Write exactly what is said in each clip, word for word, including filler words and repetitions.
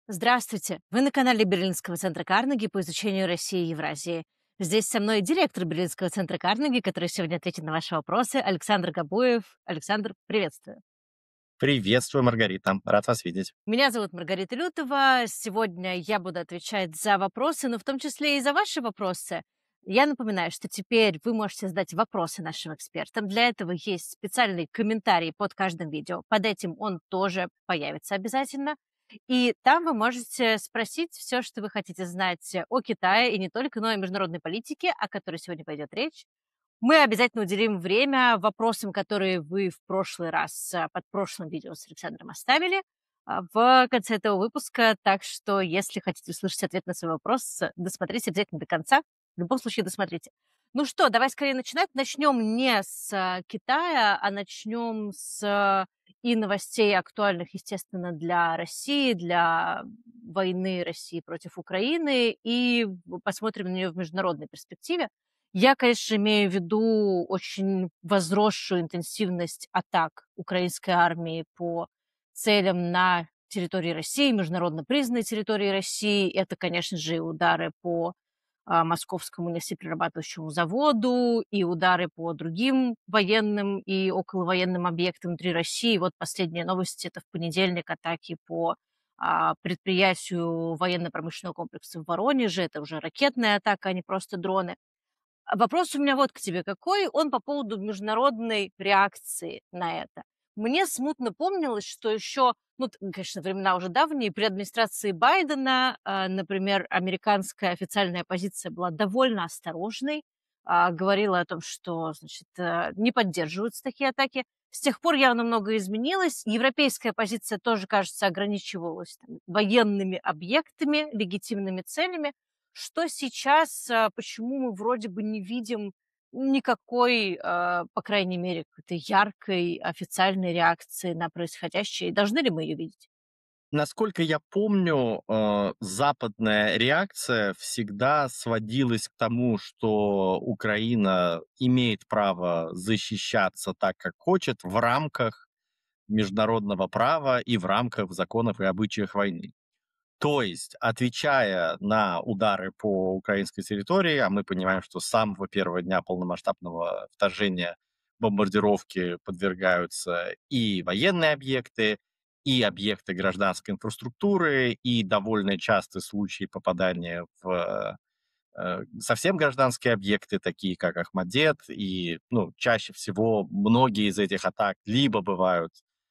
Здравствуйте! Вы на канале Берлинского центра Карнеги по изучению России и Евразии. Здесь со мной директор Берлинского центра Карнеги, который сегодня ответит на ваши вопросы, Александр Габуев. Александр, приветствую. Приветствую, Маргарита. Рад вас видеть. Меня зовут Маргарита Лютова. Сегодня я буду отвечать за вопросы, но в том числе и за ваши вопросы. Я напоминаю, что теперь вы можете задать вопросы нашим экспертам. Для этого есть специальный комментарий под каждым видео. Под этим он тоже появится обязательно. И там вы можете спросить все, что вы хотите знать о Китае, и не только, но и о международной политике, о которой сегодня пойдет речь. Мы обязательно уделим время вопросам, которые вы в прошлый раз а, под прошлым видео с Александром оставили а, в конце этого выпуска. Так что, если хотите услышать ответ на свой вопрос, э, досмотрите обязательно до конца. В любом случае, досмотрите. Ну что, давай скорее начинать. Начнем не с а, Китая, а начнем с а, и новостей актуальных, естественно, для России, для войны России против Украины, и посмотрим на нее в международной перспективе. Я, конечно, имею в виду очень возросшую интенсивность атак украинской армии по целям на территории России, международно признанной территории России. Это, конечно же, и удары по а, Московскому нефтеперерабатывающему заводу, и удары по другим военным и околовоенным объектам внутри России. Вот последние новости — это в понедельник атаки по а, предприятию военно-промышленного комплекса в Воронеже. Это уже ракетная атака, а не просто дроны. А вопрос у меня вот к тебе какой. Он по поводу международной реакции на это. Мне смутно помнилось, что еще, ну, т- конечно, времена уже давние, при администрации Байдена, а, например, американская официальная позиция была довольно осторожной, а, говорила о том, что, значит, э, не поддерживаются такие атаки. С тех пор явно многое изменилось. Европейская позиция тоже, кажется, ограничивалась там, военными объектами, легитимными целями. Что сейчас, а, почему мы вроде бы не видим никакой, а, по крайней мере, какой-то яркой официальной реакции на происходящее? И должны ли мы ее видеть? Насколько я помню, э, западная реакция всегда сводилась к тому, что Украина имеет право защищаться так, как хочет, в рамках международного права и в рамках законов и обычаев войны. То есть, отвечая на удары по украинской территории, а мы понимаем, что с самого первого дня полномасштабного вторжения бомбардировки подвергаются и военные объекты, и объекты гражданской инфраструктуры, и довольно частые случаи попадания в э, совсем гражданские объекты, такие как Ахмадет, и ну, чаще всего многие из этих атак либо бывают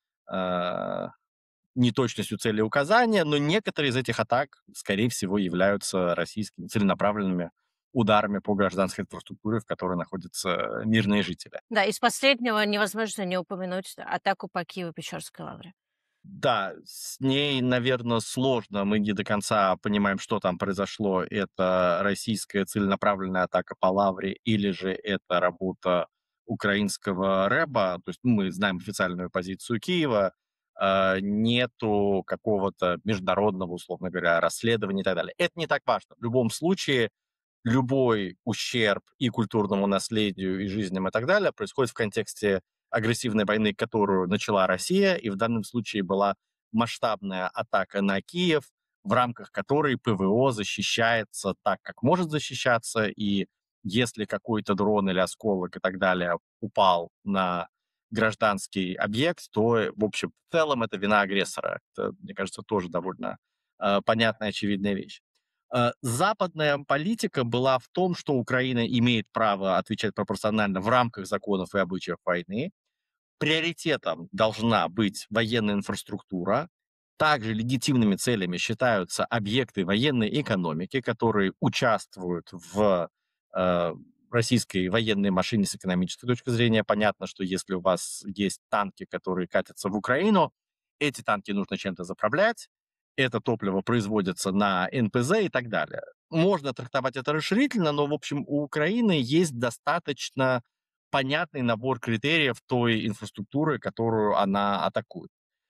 э, неточностью целеуказания, но некоторые из этих атак, скорее всего, являются российскими целенаправленными ударами по гражданской инфраструктуре, в которой находятся мирные жители. Да, из последнего невозможно не упомянуть атаку по Киево-Печорской лавре. Да, с ней, наверное, сложно. Мы не до конца понимаем, что там произошло. Это российская целенаправленная атака по Лавре или же это работа украинского рэба. То есть мы знаем официальную позицию Киева. э, Нету какого-то международного, условно говоря, расследования и так далее. Это не так важно. В любом случае, любой ущерб и культурному наследию, и жизням и так далее происходит в контексте агрессивной войны, которую начала Россия, и в данном случае была масштабная атака на Киев, в рамках которой ПВО защищается так, как может защищаться, и если какой-то дрон или осколок и так далее упал на гражданский объект, то, в общем, в целом это вина агрессора. Это, мне кажется, тоже довольно э, понятная, очевидная вещь. Э, Западная политика была в том, что Украина имеет право отвечать пропорционально в рамках законов и обычаев войны. Приоритетом должна быть военная инфраструктура. Также легитимными целями считаются объекты военной экономики, которые участвуют в э, российской военной машине с экономической точки зрения. Понятно, что если у вас есть танки, которые катятся в Украину, эти танки нужно чем-то заправлять, это топливо производится на эн пэ зэ и так далее. Можно трактовать это расширительно, но, в общем, у Украины есть достаточно понятный набор критериев той инфраструктуры, которую она атакует.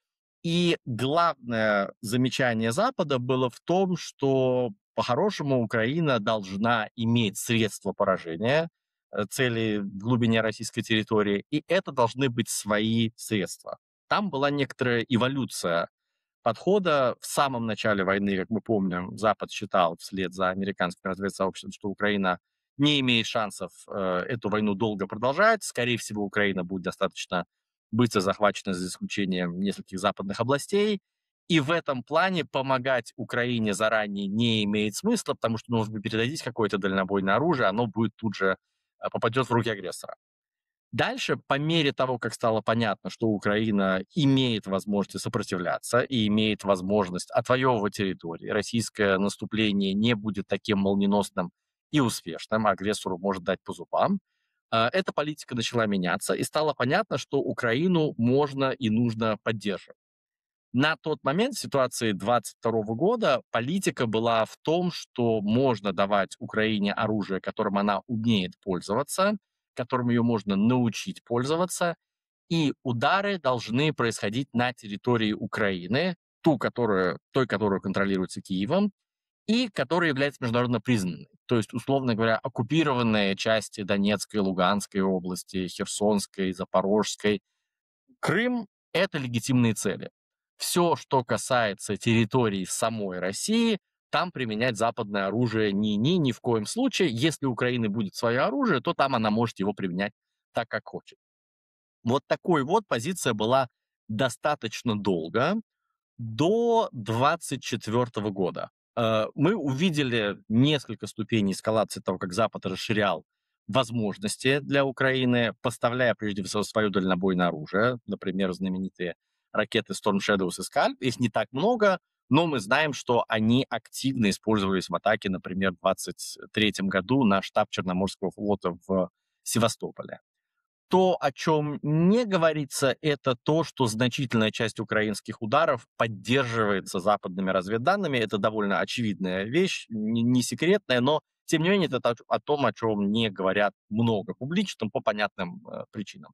И главное замечание Запада было в том, что по-хорошему Украина должна иметь средства поражения э, целей в глубине российской территории, и это должны быть свои средства. Там была некоторая эволюция подхода. В самом начале войны, как мы помним, Запад считал вслед за американским разведсообществом, что Украина не имеет шансов э, эту войну долго продолжать. Скорее всего, Украина будет достаточно быстро захвачена, за исключением нескольких западных областей. И в этом плане помогать Украине заранее не имеет смысла, потому что, ну, вы передадите какое-то дальнобойное оружие, оно будет тут же э, попадет в руки агрессора. Дальше, по мере того, как стало понятно, что Украина имеет возможность сопротивляться и имеет возможность отвоевывать территории, российское наступление не будет таким молниеносным и успешным, агрессору может дать по зубам, э, эта политика начала меняться, и стало понятно, что Украину можно и нужно поддерживать. На тот момент, в ситуации двадцать второго года, политика была в том, что можно давать Украине оружие, которым она умеет пользоваться, которым ее можно научить пользоваться, и удары должны происходить на территории Украины, ту, которую, той, которую контролируется Киевом, и которая является международно признанной. То есть, условно говоря, оккупированные части Донецкой, Луганской области, Херсонской, Запорожской, Крым — это легитимные цели. Все, что касается территории самой России, там применять западное оружие ни-ни, ни в коем случае. Если у Украины будет свое оружие, то там она может его применять так, как хочет. Вот такой вот позиция была достаточно долго, до двадцать четвёртого года. Э, Мы увидели несколько ступеней эскалации того, как Запад расширял возможности для Украины, поставляя прежде всего свое дальнобойное оружие, например, знаменитые ракеты Storm Shadows и Scalp. Их не так много, но мы знаем, что они активно использовались в атаке, например, в двадцать третьем году на штаб Черноморского флота в Севастополе. То, о чем не говорится, это то, что значительная часть украинских ударов поддерживается западными разведданными. Это довольно очевидная вещь, не, не секретная, но, тем не менее, это о, о том, о чем не говорят много публично по понятным э, причинам.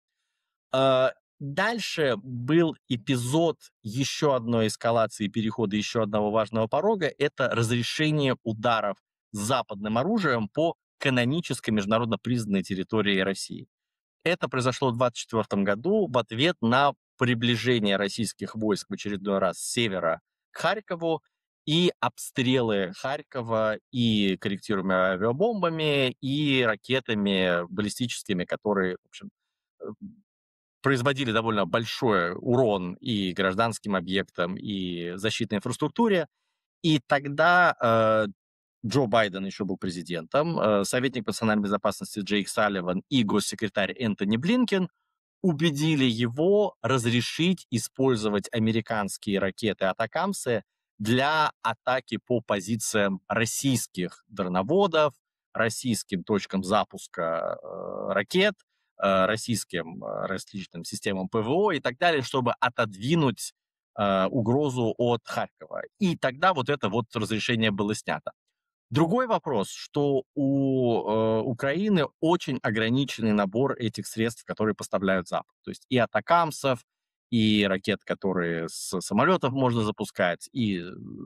Э, Дальше был эпизод еще одной эскалации, перехода еще одного важного порога. Это разрешение ударов западным оружием по канонической международно признанной территории России. Это произошло в двадцать четвёртом году в ответ на приближение российских войск в очередной раз с севера к Харькову и обстрелы Харькова и корректируемыми авиабомбами, и ракетами баллистическими, которые, в общем, э, производили довольно большой урон и гражданским объектам, и защитной инфраструктуре. И тогда э, Джо Байден еще был президентом, э, советник по национальной безопасности Джейк Салливан и госсекретарь Энтони Блинкен убедили его разрешить использовать американские ракеты «Атакамсы» для атаки по позициям российских дроноводов, российским точкам запуска э, ракет, э, российским э, различным системам ПВО и так далее, чтобы отодвинуть э, угрозу от Харькова. И тогда вот это вот разрешение было снято. Другой вопрос, что у э, Украины очень ограниченный набор этих средств, которые поставляют Запад. То есть и атакамсов, и ракет, которые с самолетов можно запускать, и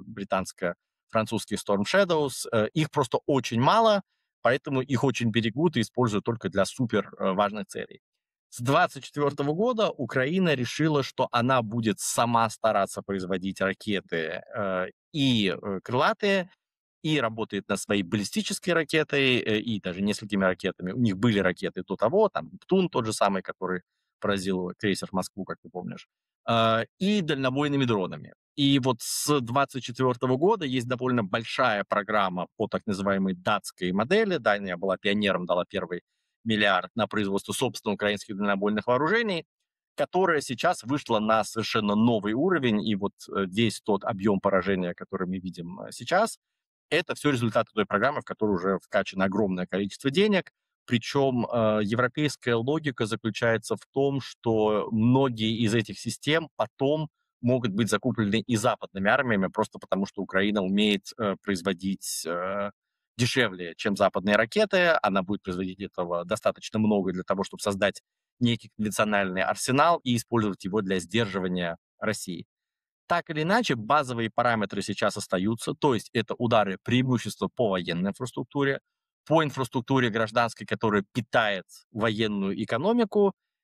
британско-французских Storm Shadows. Э, их просто очень мало, поэтому их очень берегут и используют только для супер э, важных целей. С двадцать четвёртого года Украина решила, что она будет сама стараться производить ракеты э, и э, крылатые, и работает над своей баллистической ракетой, э, и даже несколькими ракетами. У них были ракеты до того, там Нептун тот же самый, который поразил крейсер Москву, как ты помнишь, э, и дальнобойными дронами. И вот с двадцать четвёртого года есть довольно большая программа по так называемой датской модели. Дания была пионером, дала первый миллиард на производство собственных украинских дальнобойных вооружений, которая сейчас вышла на совершенно новый уровень. И вот э, весь тот объем поражения, который мы видим э, сейчас, это все результаты той программы, в которую уже вкачано огромное количество денег. Причем э, европейская логика заключается в том, что многие из этих систем потом могут быть закуплены и западными армиями, просто потому что Украина умеет э, производить э, дешевле, чем западные ракеты. Она будет производить этого достаточно много для того, чтобы создать некий конвенциональный арсенал и использовать его для сдерживания России. Так или иначе, базовые параметры сейчас остаются, то есть это удары преимущества по военной инфраструктуре, по инфраструктуре гражданской, которая питает военную экономику,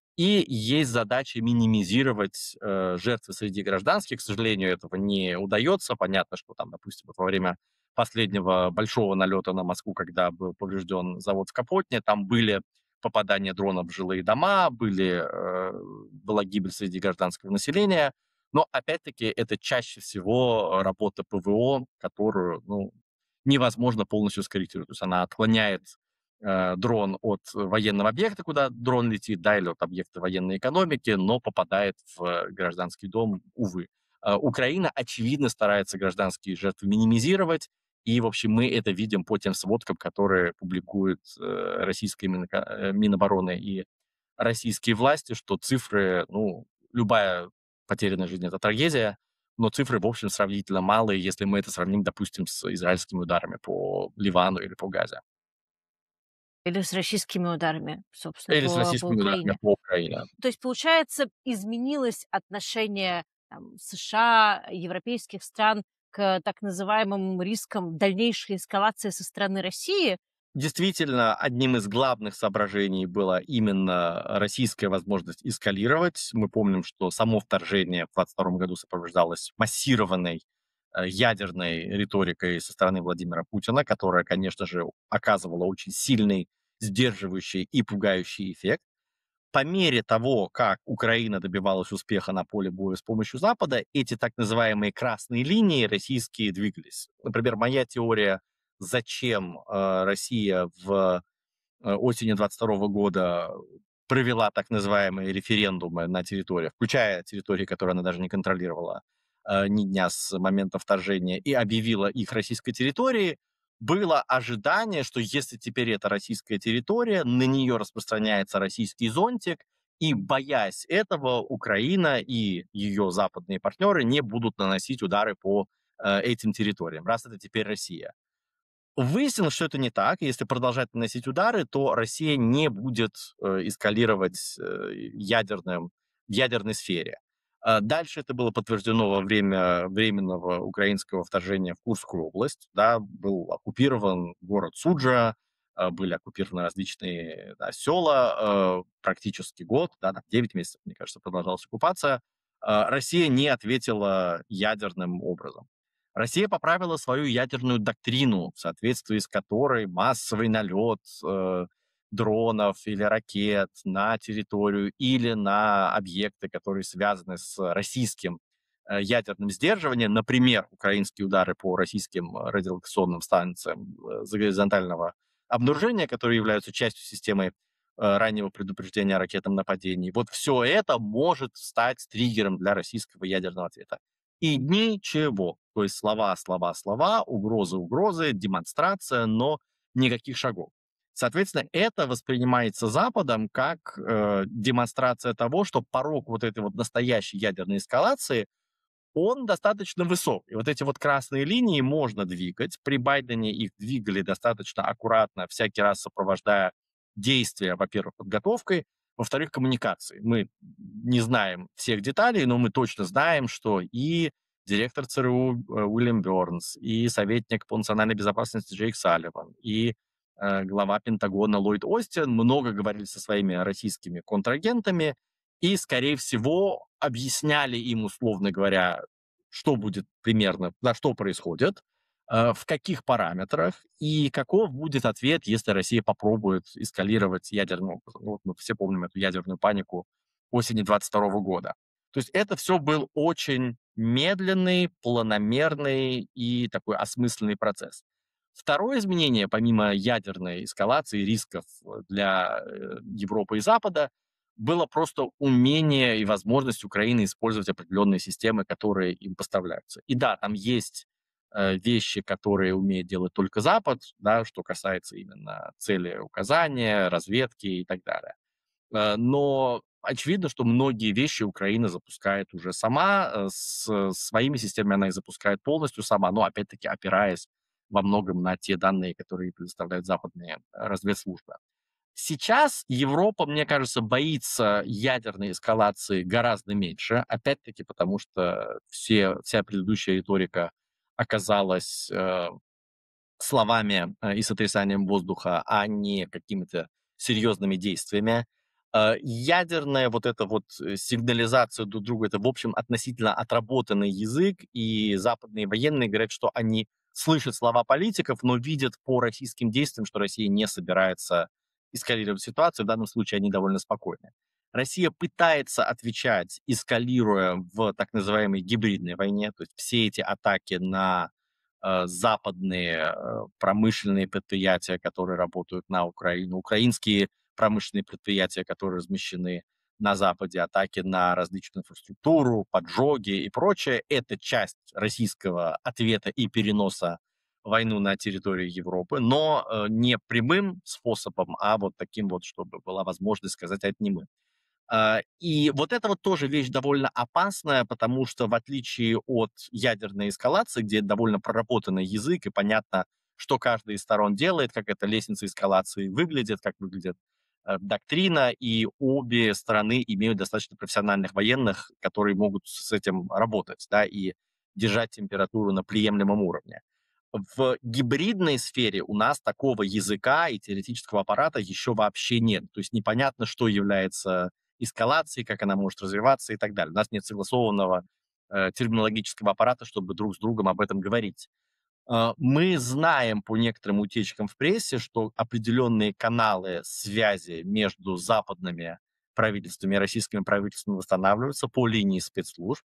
И есть задача минимизировать э, жертвы среди гражданских. К сожалению, этого не удается. Понятно, что там, допустим, вот во время последнего большого налета на Москву, когда был поврежден завод в Капотне, там были попадания дронов в жилые дома, были, э, была гибель среди гражданского населения. Но, опять-таки, это чаще всего работа ПВО, которую, ну, невозможно полностью скорректировать. То есть она отклоняет э, дрон от военного объекта, куда дрон летит, да, или от объекта военной экономики, но попадает в гражданский дом, увы. Э, Украина, очевидно, старается гражданские жертвы минимизировать, и, в общем, мы это видим по тем сводкам, которые публикуют э, российская Минэко- э, Минобороны и российские власти, что цифры, ну, любая потерянная жизнь — это трагедия, но цифры, в общем, сравнительно малые, если мы это сравним, допустим, с израильскими ударами по Ливану или по Газе. Или с российскими ударами, собственно, Или с по, по российскими ударами Украине. по Украине. То есть, получается, изменилось отношение там, США, европейских стран к так называемым рискам дальнейшей эскалации со стороны России. Действительно, одним из главных соображений была именно российская возможность эскалировать. Мы помним, что само вторжение в двадцать втором году сопровождалось массированной э, ядерной риторикой со стороны Владимира Путина, которая, конечно же, оказывала очень сильный сдерживающий и пугающий эффект. По мере того, как Украина добивалась успеха на поле боя с помощью Запада, эти так называемые красные линии российские двигались. Например, моя теория, зачем э, Россия в э, осенью двадцать второго года провела так называемые референдумы на территориях, включая территории, которые она даже не контролировала э, ни дня с момента вторжения, и объявила их российской территорией, было ожидание, что если теперь это российская территория, на нее распространяется российский зонтик, и, боясь этого, Украина и ее западные партнеры не будут наносить удары по э, этим территориям, раз это теперь Россия. Выяснилось, что это не так. Если продолжать наносить удары, то Россия не будет э, эскалировать э, ядерным, в ядерной сфере. А дальше это было подтверждено во время временного украинского вторжения в Курскую область. Да, был оккупирован город Суджа, э, были оккупированы различные да, села, э, практически год, да, там девять месяцев, мне кажется, продолжалась оккупация. Э, Россия не ответила ядерным образом. Россия поправила свою ядерную доктрину, в соответствии с которой массовый налет э, дронов или ракет на территорию или на объекты, которые связаны с российским э, ядерным сдерживанием, например, украинские удары по российским радиолокационным станциям э, горизонтального обнаружения, которые являются частью системы э, раннего предупреждения о ракетном нападении. Вот все это может стать триггером для российского ядерного ответа. И ничего. То есть слова, слова, слова, угрозы, угрозы, демонстрация, но никаких шагов. Соответственно, это воспринимается Западом как э, демонстрация того, что порог вот этой вот настоящей ядерной эскалации, он достаточно высок. И вот эти вот красные линии можно двигать. При Байдене их двигали достаточно аккуратно, всякий раз сопровождая действия, во-первых, подготовкой, во-вторых, коммуникацией. Мы не знаем всех деталей, но мы точно знаем, что и директор ЦРУ э, Уильям Бернс, и советник по национальной безопасности Джейк Салливан, и э, глава Пентагона Ллойд Остин много говорили со своими российскими контрагентами, и, скорее всего, объясняли им, условно говоря, что будет примерно, да, что происходит, э, в каких параметрах и каков будет ответ, если Россия попробует эскалировать ядерным образом. Ну, вот мы все помним эту ядерную панику осени двадцать второго года. То есть это все был очень медленный, планомерный и такой осмысленный процесс. Второе изменение, помимо ядерной эскалации рисков для э, Европы и Запада, было просто умение и возможность Украины использовать определенные системы, которые им поставляются. И да, там есть э, вещи, которые умеет делать только Запад, да, что касается именно цели указания, разведки и так далее. Э, но очевидно, что многие вещи Украина запускает уже сама, э, с своими системами она их запускает полностью сама, но опять-таки опираясь во многом на те данные, которые предоставляют западные э, разведслужбы. Сейчас Европа, мне кажется, боится ядерной эскалации гораздо меньше, опять-таки потому что все, вся предыдущая риторика оказалась э, словами э, и сотрясанием воздуха, а не какими-то серьезными действиями. Э, ядерная вот эта вот, э, сигнализация друг другу — это, в общем, относительно отработанный язык, и западные военные говорят, что они слышат слова политиков, но видят по российским действиям, что Россия не собирается эскалировать ситуацию. В данном случае они довольно спокойны. Россия пытается отвечать, эскалируя в так называемой гибридной войне, то есть все эти атаки на, э, западные, э, промышленные предприятия, которые работают на Украину, украинские промышленные предприятия, которые размещены на Западе, атаки на различную инфраструктуру, поджоги и прочее. Это часть российского ответа и переноса войну на территорию Европы, но э, не прямым способом, а вот таким вот, чтобы была возможность сказать «а это не мы». А, И вот это вот тоже вещь довольно опасная, потому что в отличие от ядерной эскалации, где довольно проработанный язык и понятно, что каждая из сторон делает, как эта лестница эскалации выглядит, как выглядит э, доктрина, и обе стороны имеют достаточно профессиональных военных, которые могут с этим работать, да, и держать температуру на приемлемом уровне. В гибридной сфере у нас такого языка и теоретического аппарата еще вообще нет. То есть непонятно, что является эскалацией, как она может развиваться и так далее. У нас нет согласованного э, терминологического аппарата, чтобы друг с другом об этом говорить. Э, мы знаем по некоторым утечкам в прессе, что определенные каналы связи между западными правительствами и российскими правительствами восстанавливаются по линии спецслужб.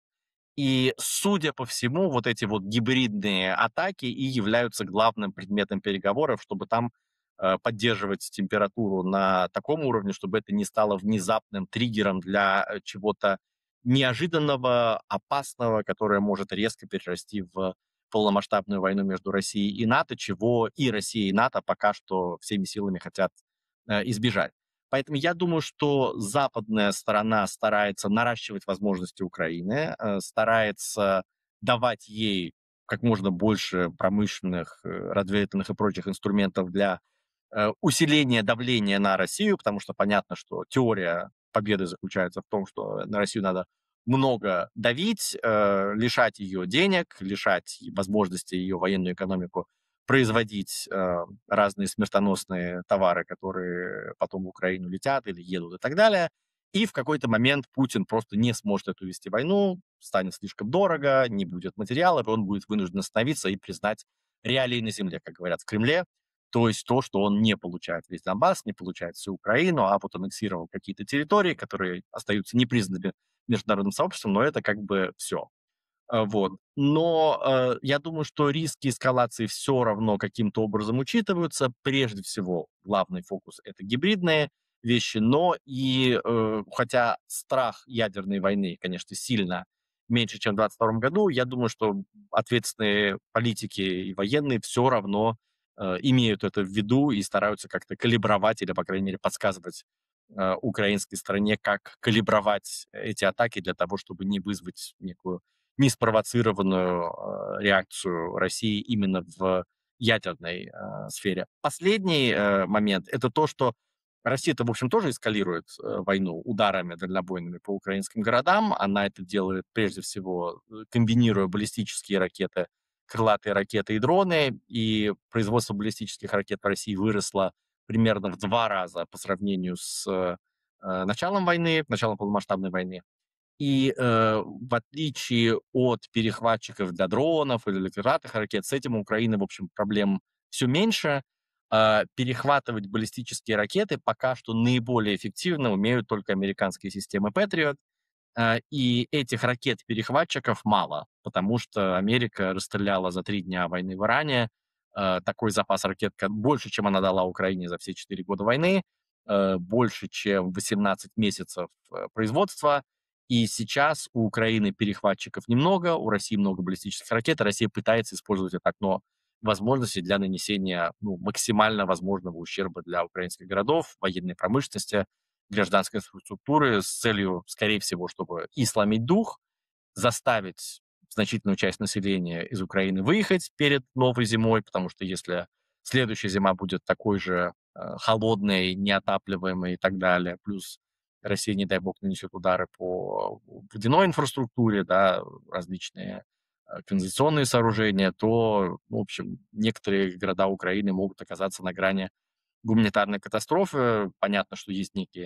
И, судя по всему, вот эти вот гибридные атаки и являются главным предметом переговоров, чтобы там э, поддерживать температуру на таком уровне, чтобы это не стало внезапным триггером для э, чего-то неожиданного, опасного, которое может резко перерасти в полномасштабную войну между Россией и НАТО, чего и Россия, и НАТО пока что всеми силами хотят э, избежать. Поэтому я думаю, что западная сторона старается наращивать возможности Украины, э, старается давать ей как можно больше промышленных, э, разведывательных и прочих инструментов для э, усиления давления на Россию, потому что понятно, что теория победы заключается в том, что на Россию надо много давить, э, лишать ее денег, лишать возможности ее военную экономику производить э, разные смертоносные товары, которые потом в Украину летят или едут и так далее. И в какой-то момент Путин просто не сможет эту вести войну, станет слишком дорого, не будет материалов, и он будет вынужден остановиться и признать реалии на земле, как говорят в Кремле. То есть то, что он не получает весь Донбасс, не получает всю Украину, а вот аннексировал какие-то территории, которые остаются непризнанными международным сообществом, но это как бы все. А, вот. Но, э, я думаю, что риски эскалации все равно каким-то образом учитываются. Прежде всего, главный фокус — это гибридные вещи, но и, э, хотя страх ядерной войны, конечно, сильно меньше, чем в двадцать втором году, я думаю, что ответственные политики и военные все равно, э, имеют это в виду и стараются как-то калибровать или, по крайней мере, подсказывать, э, украинской стороне, как калибровать эти атаки для того, чтобы не вызвать некую неспровоцированную э, реакцию России именно в ядерной э, сфере. Последний э, момент — это то, что Россия-то, в общем, тоже эскалирует э, войну ударами дальнобойными по украинским городам. Она это делает прежде всего, э, комбинируя баллистические ракеты, крылатые ракеты и дроны. И производство баллистических ракет в России выросло примерно в два раза по сравнению с э, началом войны, началом полномасштабной войны. И, э, в отличие от перехватчиков для дронов или для крылатых ракет, с этим у Украины, в общем, проблем все меньше. А, перехватывать баллистические ракеты пока что наиболее эффективно умеют только американские системы Patriot. А, и этих ракет-перехватчиков мало, потому что Америка расстреляла за три дня войны в Иране э, такой запас ракет, ка больше, чем она дала Украине за все четыре года войны, э, больше, чем восемнадцать месяцев э, производства. И сейчас у Украины перехватчиков немного, у России много баллистических ракет, и Россия пытается использовать это окно возможностей для нанесения, ну, максимально возможного ущерба для украинских городов, военной промышленности, гражданской инфраструктуры с целью, скорее всего, чтобы и сломить дух, заставить значительную часть населения из Украины выехать перед новой зимой, потому что если следующая зима будет такой же э, холодной, неотапливаемой и так далее, плюс Россия, не дай бог, нанесет удары по водяной инфраструктуре, да, различные э, канализационные сооружения, то, ну, в общем, некоторые города Украины могут оказаться на грани гуманитарной катастрофы. Понятно, что есть некие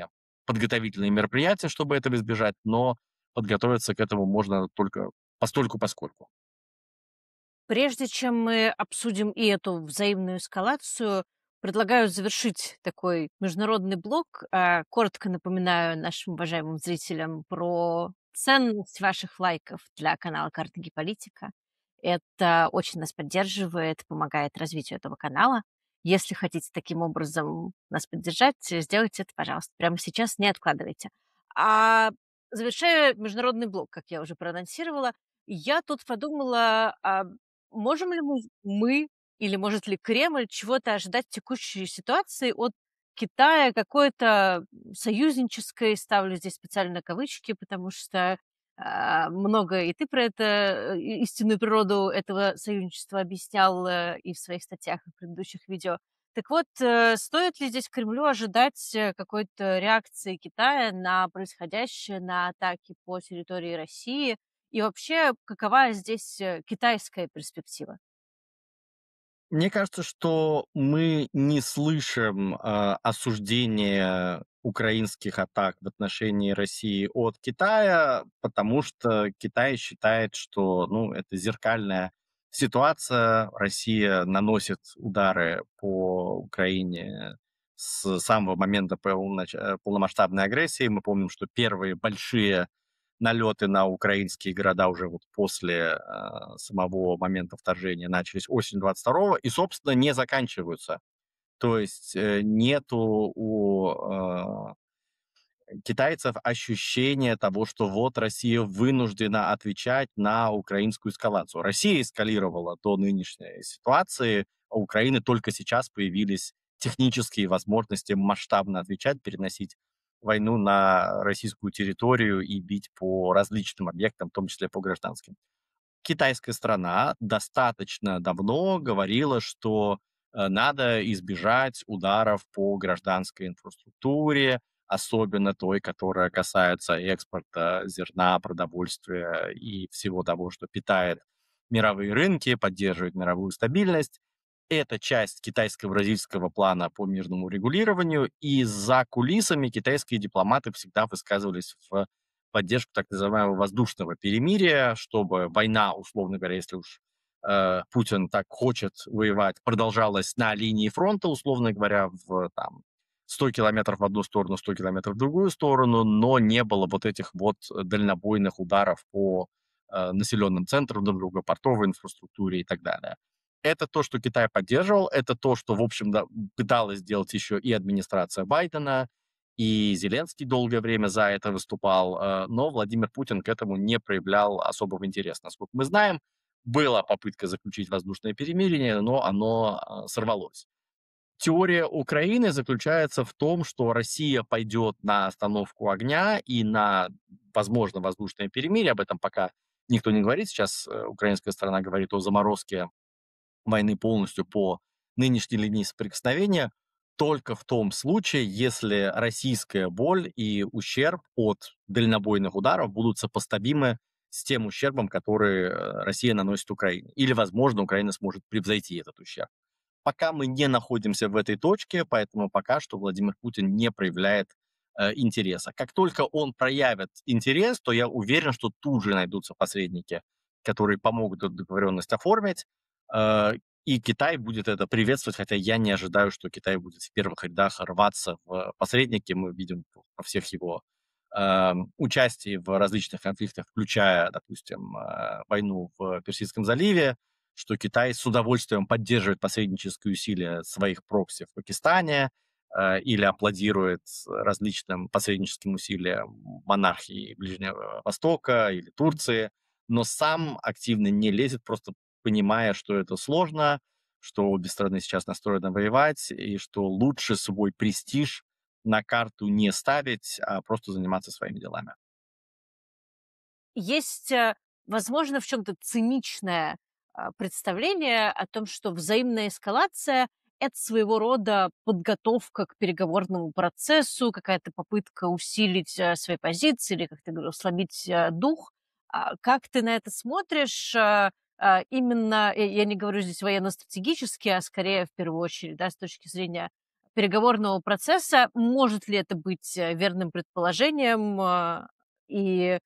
подготовительные мероприятия, чтобы этого избежать, но подготовиться к этому можно только постольку-поскольку. Прежде чем мы обсудим и эту взаимную эскалацию, предлагаю завершить такой международный блок. А, Коротко напоминаю нашим уважаемым зрителям про ценность ваших лайков для канала Картинги Политика. Это очень нас поддерживает, помогает развитию этого канала. Если хотите таким образом нас поддержать, сделайте это, пожалуйста. Прямо сейчас не откладывайте. А завершая международный блок, как я уже проанонсировала, я тут подумала, а можем ли мы мы или может ли Кремль чего-то ожидать в текущей ситуации от Китая, какой-то союзнической, ставлю здесь специально кавычки, потому что а, много и ты про это, э, и- истинную природу этого союзничества объяснял э, и в своих статьях, и в предыдущих видео. Так вот, э, стоит ли здесь Кремлю ожидать э, какой-то реакции Китая на происходящее, на атаки по территории России? И вообще, какова здесь э, китайская перспектива? Мне кажется, что мы не слышим а, осуждения украинских атак в отношении России от Китая, потому что Китай считает, что ну, это зеркальная ситуация. Россия наносит удары по Украине с самого момента полноч- э, полномасштабной агрессии. Мы помним, что первые большие налеты на украинские города уже вот после э, самого момента вторжения начались осенью двадцать второго и, собственно, не заканчиваются. То есть э, нету у э, китайцев ощущения того, что вот Россия вынуждена отвечать на украинскую эскалацию. Россия эскалировала до нынешней ситуации, а у Украины только сейчас появились технические возможности масштабно отвечать, переносить войну на российскую территорию и бить по различным объектам, в том числе по гражданским. Китайская страна достаточно давно говорила, что э, надо избежать ударов по гражданской инфраструктуре, особенно той, которая касается экспорта зерна, продовольствия и всего того, что питает мировые рынки, поддерживает мировую стабильность. Это часть китайско-бразильского плана по мирному регулированию, и за кулисами китайские дипломаты всегда высказывались в поддержку так называемого воздушного перемирия, чтобы война, условно говоря, если уж э, Путин так хочет воевать, продолжалась на линии фронта, условно говоря, в там, сто километров в одну сторону, сто километров в другую сторону, но не было вот этих вот дальнобойных ударов по э, населенным центрам друг друга, портовой инфраструктуре и так далее. Это то, что Китай поддерживал, это то, что, в общем, да, пыталась сделать еще и администрация Байдена, и Зеленский долгое время за это выступал, э, но Владимир Путин к этому не проявлял особого интереса. Насколько мы знаем, была попытка заключить воздушное перемирие, но оно э, сорвалось. Теория Украины заключается в том, что Россия пойдет на остановку огня и на, возможно, воздушное перемирие. Об этом пока никто не говорит. Сейчас э, украинская сторона говорит о заморозке войны полностью по нынешней линии соприкосновения только в том случае, если российская боль и ущерб от дальнобойных ударов будут сопоставимы с тем ущербом, который э, Россия наносит Украине. Или, возможно, Украина сможет превзойти этот ущерб. Пока мы не находимся в этой точке, поэтому пока что Владимир Путин не проявляет э, интереса. Как только он проявит интерес, то я уверен, что тут же найдутся посредники, которые помогут эту договоренность оформить, э, и Китай будет это приветствовать, хотя я не ожидаю, что Китай будет в первых рядах рваться в посредники. Мы видим по всех его э, участии в различных конфликтах, включая, допустим, э, войну в Персидском заливе, что Китай с удовольствием поддерживает посреднические усилия своих прокси в Пакистане э, или аплодирует различным посредническим усилиям монархии Ближнего Востока или Турции, но сам активно не лезет, просто понимая, что это сложно, что обе страны сейчас настроены воевать, и что лучше свой престиж на карту не ставить, а просто заниматься своими делами. Есть, э, возможно, в чем-то циничное а, представление о том, что взаимная эскалация — это своего рода подготовка к переговорному процессу, какая-то попытка усилить э, свои позиции или, как ты говорил, сломить э, дух. А Как ты на это смотришь? А, а, Именно, э, я не говорю здесь военно-стратегически, а скорее, в первую очередь, да, с точки зрения переговорного процесса. Может ли это быть э, верным предположением, а, и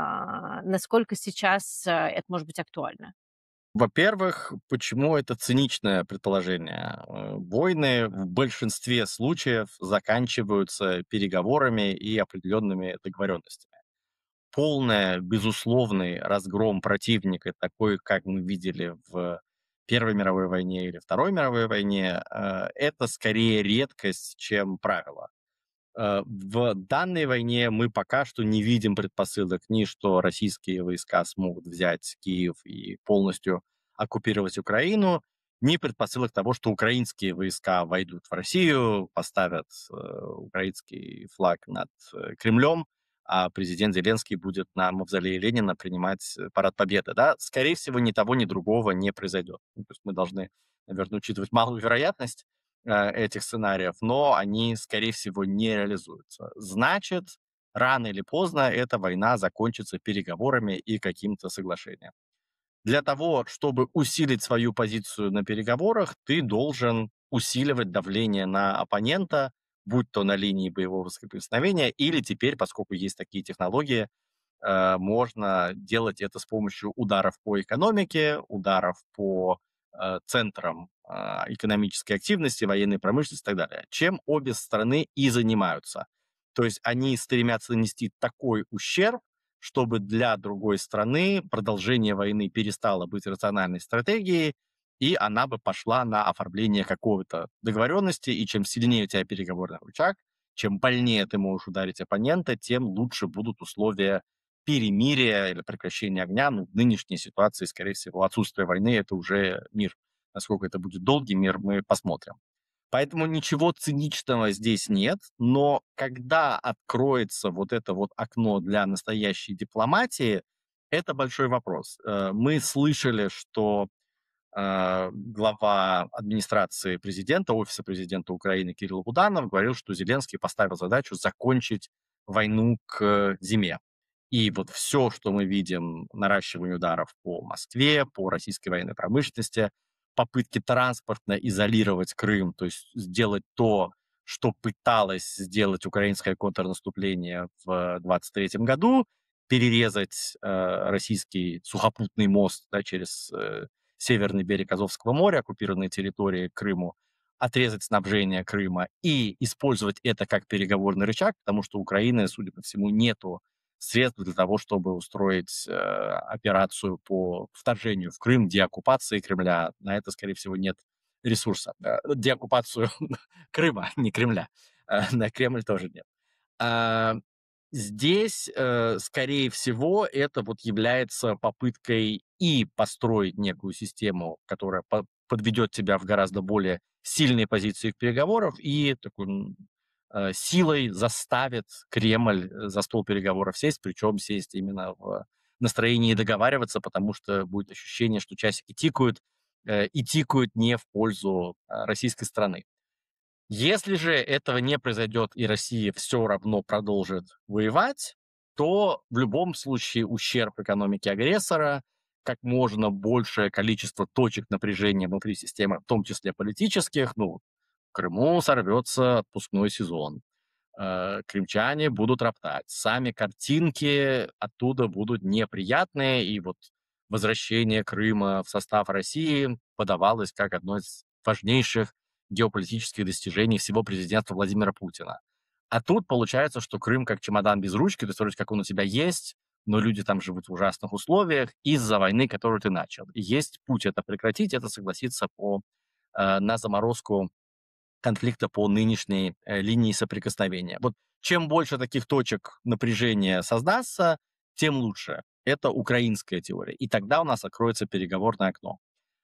а, насколько сейчас э, это может быть актуально? Во-первых, почему это циничное предположение? Э, Войны в большинстве случаев заканчиваются переговорами и определенными договоренностями. Полный, безусловный разгром противника, такой, как мы видели в Первой мировой войне или Второй мировой войне, э, это скорее редкость, чем правило. Э, В данной войне мы пока что не видим предпосылок ни что российские войска смогут взять Киев и полностью оккупировать Украину, ни предпосылок того, что украинские войска войдут в Россию, поставят э, украинский флаг над э, Кремлем, а президент Зеленский будет на мавзолее Ленина принимать э, парад Победы. Да? Скорее всего, ни того, ни другого не произойдет. Ну, то есть мы должны, наверное, учитывать малую вероятность э, этих сценариев, но они, скорее всего, не реализуются. Значит, рано или поздно эта война закончится переговорами и каким-то соглашением. Для того, чтобы усилить свою позицию на переговорах, ты должен усиливать давление на оппонента, будь то на линии боевого соприкосновения, или теперь, поскольку есть такие технологии, э, можно делать это с помощью ударов по экономике, ударов по э, центрам э, экономической активности, военной промышленности и так далее, чем обе стороны и занимаются. То есть они стремятся нанести такой ущерб, чтобы для другой страны продолжение войны перестало быть рациональной стратегией, и она бы пошла на оформление какого-то договоренности, и чем сильнее у тебя переговорный рычаг, чем больнее ты можешь ударить оппонента, тем лучше будут условия перемирия или прекращения огня. Ну, в нынешней ситуации, скорее всего, отсутствие войны — это уже мир. Насколько это будет долгий мир, мы посмотрим. Поэтому ничего циничного здесь нет, но когда откроется вот это вот окно для настоящей дипломатии, это большой вопрос. Э, Мы слышали, что э, глава администрации президента, офиса президента Украины Кирилл Буданов говорил, что Зеленский поставил задачу закончить войну к зиме. И вот все, что мы видим, наращивание ударов по Москве, по российской военной промышленности, попытки транспортно изолировать Крым, то есть сделать то, что пыталось сделать украинское контрнаступление в двадцать третьем году, перерезать э, российский сухопутный мост, да, через э, северный берег Азовского моря, оккупированные территории Крыму, отрезать снабжение Крыма и использовать это как переговорный рычаг, потому что у Украины, судя по всему, нету средств для того, чтобы устроить э, операцию по вторжению в Крым, деоккупации Кремля. На это, скорее всего, нет ресурса. Э, Деоккупацию Крыма, не Кремля. Э, На Кремль тоже нет. А, Здесь, э, скорее всего, это вот является попыткой и построить некую систему, которая по- подведет тебя в гораздо более сильные позиции в переговорах, и такой м, э, силой заставит Кремль э, за стол переговоров сесть, причем сесть именно в настроении договариваться, потому что будет ощущение, что часики тикают, э, и тикают не в пользу э, российской стороны. Если же этого не произойдет и Россия все равно продолжит воевать, то в любом случае ущерб экономике агрессора, как можно большее количество точек напряжения внутри системы, в том числе политических, ну, в Крыму сорвется отпускной сезон, э, крымчане будут роптать, сами картинки оттуда будут неприятные, и вот возвращение Крыма в состав России подавалось как одно из важнейших геополитических достижений всего президентства Владимира Путина. А тут получается, что Крым как чемодан без ручки, то есть вроде как он у тебя есть, но люди там живут в ужасных условиях из-за войны, которую ты начал. И есть путь это прекратить, это согласиться по, э, на заморозку конфликта по нынешней э, линии соприкосновения. Вот чем больше таких точек напряжения создастся, тем лучше. Это украинская теория. И тогда у нас откроется переговорное окно.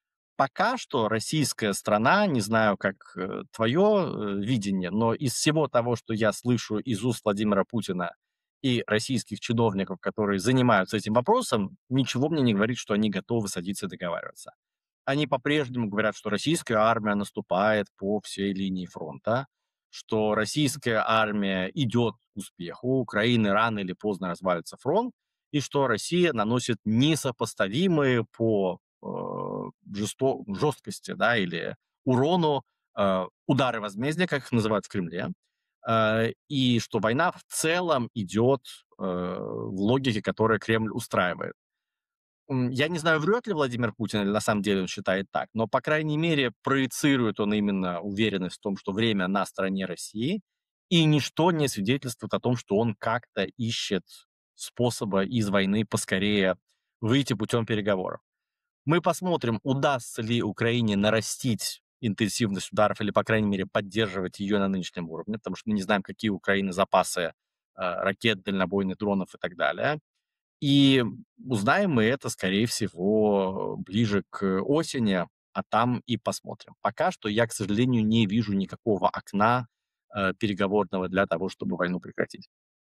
Пока что российская страна, не знаю, как э, твое э, видение, но из всего того, что я слышу из уст Владимира Путина и российских чиновников, которые занимаются этим вопросом, ничего мне не говорит, что они готовы садиться и договариваться. Они по-прежнему говорят, что российская армия наступает по всей линии фронта, что российская армия идет к успеху, у Украины рано или поздно развалится фронт, и что Россия наносит несопоставимые по э, жесто- жесткости, да, или урону э, удары возмездия, как их называют в Кремле, э, и что война в целом идет э, в логике, которую Кремль устраивает. М, Я не знаю, врет ли Владимир Путин или на самом деле он считает так, но, по крайней мере, проецирует он именно уверенность в том, что время на стороне России, и ничто не свидетельствует о том, что он как-то ищет способа из войны поскорее выйти путем переговоров. Мы посмотрим, удастся ли Украине нарастить интенсивность ударов или, по крайней мере, поддерживать ее на нынешнем уровне, потому что мы не знаем, какие у Украины запасы э, ракет, дальнобойных дронов и так далее. И узнаем мы это, скорее всего, ближе к осени, а там и посмотрим. Пока что я, к сожалению, не вижу никакого окна э, переговорного для того, чтобы войну прекратить.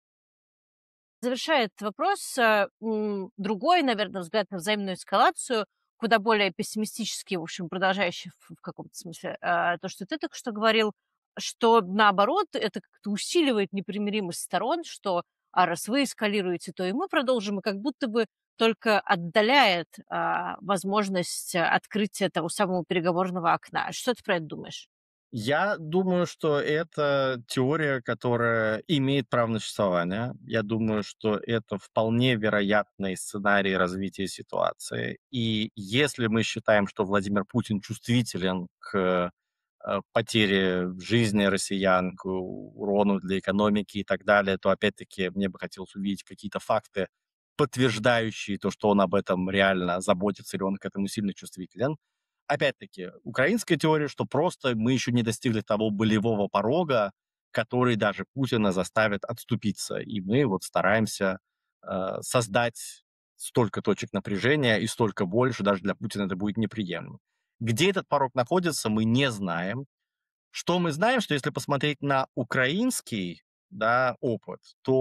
Завершая этот вопрос, э, м, другой, наверное, взгляд на взаимную эскалацию, куда более пессимистический, в общем, продолжающий в в каком-то смысле, э, то, что ты только что говорил, что, наоборот, это как-то усиливает непримиримость сторон, что, а раз вы эскалируете, то и мы продолжим, и как будто бы только отдаляет, а, возможность э, открытия того самого переговорного окна. Что ты про это думаешь? Я думаю, что это теория, которая имеет право на существование. Я думаю, что это вполне вероятный сценарий развития ситуации. И если мы считаем, что Владимир Путин чувствителен к э, потере жизни россиян, к урону для экономики и так далее, то опять-таки мне бы хотелось увидеть какие-то факты, подтверждающие то, что он об этом реально заботится или он к этому сильно чувствителен. Опять-таки, украинская теория, что просто мы еще не достигли того болевого порога, который даже Путина заставит отступиться. И мы вот стараемся э, создать столько точек напряжения и столько больше, даже для Путина это будет неприемлемо. Где этот порог находится, мы не знаем. Что мы знаем, что если посмотреть на украинский, да, опыт,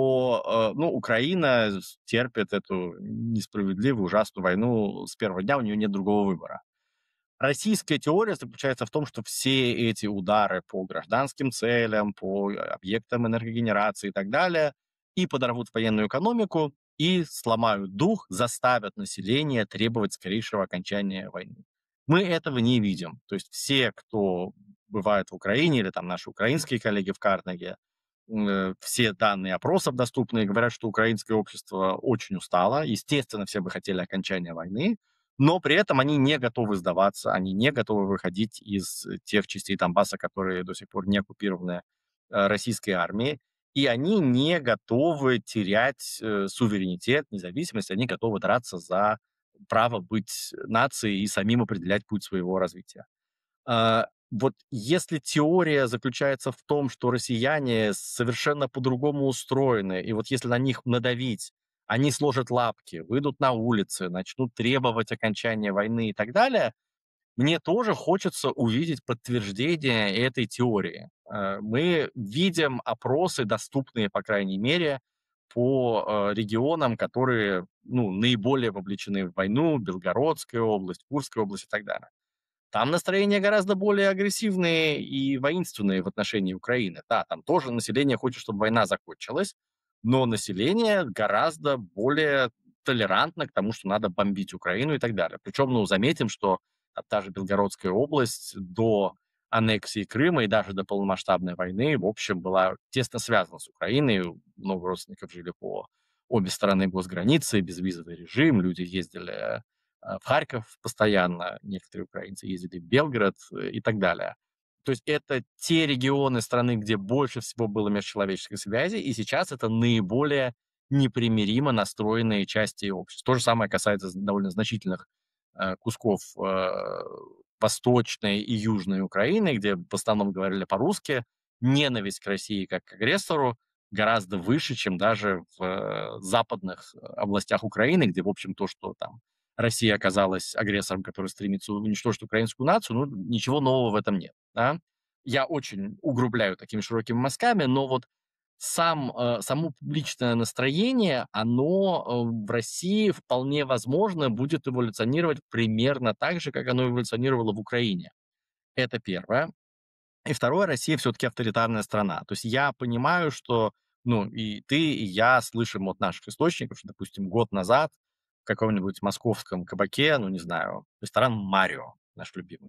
то, э, ну, Украина с- терпит эту несправедливую, ужасную войну с первого дня, у нее нет другого выбора. Российская теория заключается в том, что все эти удары по гражданским целям, по э, объектам энергогенерации и так далее и подорвут военную экономику, и сломают дух, заставят население требовать скорейшего окончания войны. Мы этого не видим. То есть все, кто бывает в Украине, или там наши украинские коллеги в Карнеге, э, все данные опросов доступные говорят, что украинское общество очень устало. Естественно, все бы хотели окончания войны, но при этом они не готовы сдаваться, они не готовы выходить из тех частей Донбасса, которые до сих пор не оккупированы э, российской армией, и они не готовы терять э, суверенитет, независимость, они готовы драться за право быть нацией и самим определять путь своего развития. А, вот если теория заключается в том, что россияне совершенно по-другому устроены, и вот если на них надавить, они сложат лапки, выйдут на улицы, начнут требовать окончания войны и так далее, мне тоже хочется увидеть подтверждение этой теории. Э, Мы видим опросы, доступные, по крайней мере, по э, регионам, которые ну, наиболее вовлечены в войну, Белгородская область, Курская область и так далее. Там настроения гораздо более агрессивные и воинственные в отношении Украины. Да, там тоже население хочет, чтобы война закончилась, но население гораздо более толерантно к тому, что надо бомбить Украину и так далее. Причем, ну, заметим, что а, та же Белгородская область до аннексии Крыма и даже до полномасштабной войны, в общем, была тесно связана с Украиной. Много родственников жили по обе стороны госграницы, безвизовый режим, люди ездили а, в Харьков постоянно, некоторые украинцы ездили в Белгород э, и так далее. То есть это те регионы страны, где больше всего было межчеловеческой связи, и сейчас это наиболее непримиримо настроенные части общества. То же самое касается довольно значительных э, кусков э, восточной и южной Украины, где в основном говорили по-русски. Ненависть к России как к агрессору гораздо выше, чем даже в э, западных э, областях Украины, где, в общем, то, что там Россия оказалась агрессором, который стремится уничтожить украинскую нацию, ну, ничего нового в этом нет. Да? Я очень угрубляю такими широкими мазками, но вот сам, э, само публичное настроение, оно э, в России вполне возможно будет эволюционировать примерно так же, как оно эволюционировало в Украине. Это первое. И второе, Россия все-таки авторитарная страна. То есть я понимаю, что ну, и ты, и я слышим от наших источников, что, допустим, год назад в каком-нибудь московском кабаке, ну, не знаю, ресторан «Марио», наш любимый,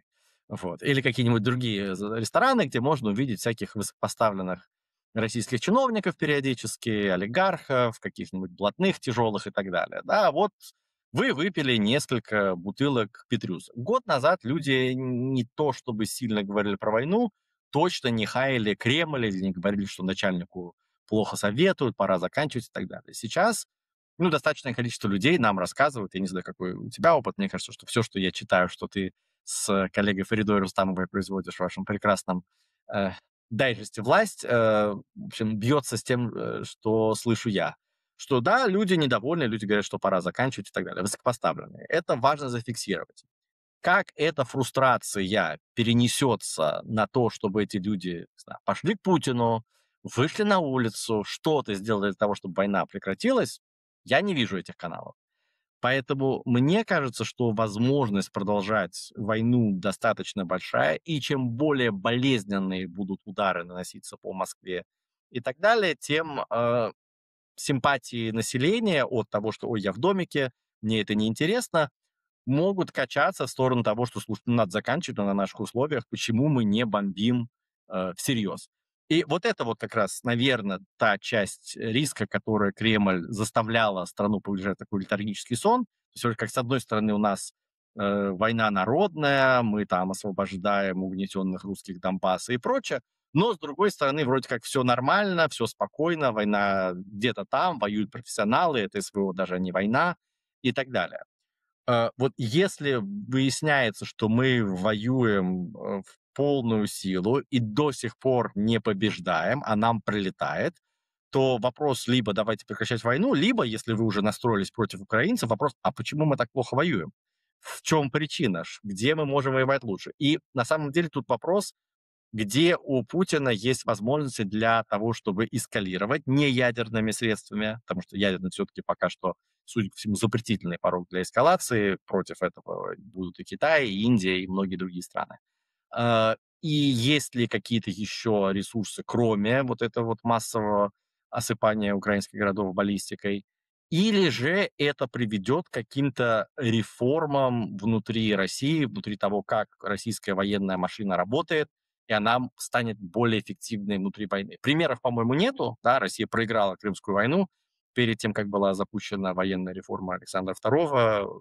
Вот. Или какие-нибудь другие з рестораны, где можно увидеть всяких высокопоставленных российских чиновников периодически, олигархов, каких-нибудь блатных тяжелых и так далее. Да, вот вы выпили несколько бутылок Петрюза. Год назад люди не то чтобы сильно говорили про войну, точно не хаяли Кремль или не говорили, что начальнику плохо советуют, пора заканчивать и так далее. Сейчас, ну, достаточное количество людей нам рассказывают, я не знаю, какой у тебя опыт, мне кажется, что все, что я читаю, что ты с коллегой Фаридой Рустамовой производишь в вашем прекрасном э, дайджесте «Власть», э, в общем, бьется с тем, э, что слышу я. Что да, люди недовольны, люди говорят, что пора заканчивать и так далее, высокопоставленные. Это важно зафиксировать. Как эта фрустрация перенесется на то, чтобы эти люди, не знаю, пошли к Путину, вышли на улицу, что-то сделали для того, чтобы война прекратилась, я не вижу этих каналов. Поэтому мне кажется, что возможность продолжать войну достаточно большая, и чем более болезненные будут удары наноситься по Москве и так далее, тем э, симпатии населения от того, что «ой, я в домике, мне это неинтересно», могут качаться в сторону того, что, слушай, ну, надо заканчивать, но на наших условиях, почему мы не бомбим э, всерьез. И вот это вот как раз, наверное, та часть риска, которая Кремль заставляла страну погружать в такой летаргический сон. То есть, вроде как, с одной стороны, у нас э, война народная, мы там освобождаем угнетенных русских Донбасса и прочее, но, с другой стороны, вроде как все нормально, все спокойно, война где-то там, воюют профессионалы, это СВО даже не война и так далее. Э, вот если выясняется, что мы воюем э, в полную силу и до сих пор не побеждаем, а нам прилетает, то вопрос либо давайте прекращать войну, либо, если вы уже настроились против украинцев, вопрос, а почему мы так плохо воюем? В чем причина? Ш- Где мы можем воевать лучше? И на самом деле тут вопрос, где у Путина есть возможности для того, чтобы эскалировать не ядерными средствами, потому что ядерный все-таки пока что, судя по всему, запретительный порог для эскалации. Против этого будут и Китай, и Индия, и многие другие страны. А, И есть ли какие-то еще ресурсы, кроме вот этого вот массового осыпания украинских городов баллистикой? Или же это приведет к каким-то реформам внутри России, внутри того, как российская военная машина работает, и она станет более эффективной внутри войны. Примеров, по-моему, нету. Да, Россия проиграла Крымскую войну перед тем, как была запущена военная реформа Александра второго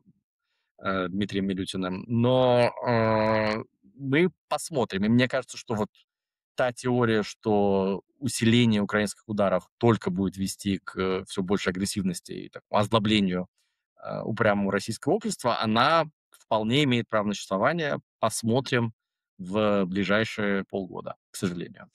э, Дмитрием Милютиным. Но э, мы посмотрим. И мне кажется, что вот та теория, что усиление украинских ударов только будет вести к все большей агрессивности и такому озлоблению э, упрямого российского общества, она вполне имеет право на существование. Посмотрим в ближайшие полгода, к сожалению.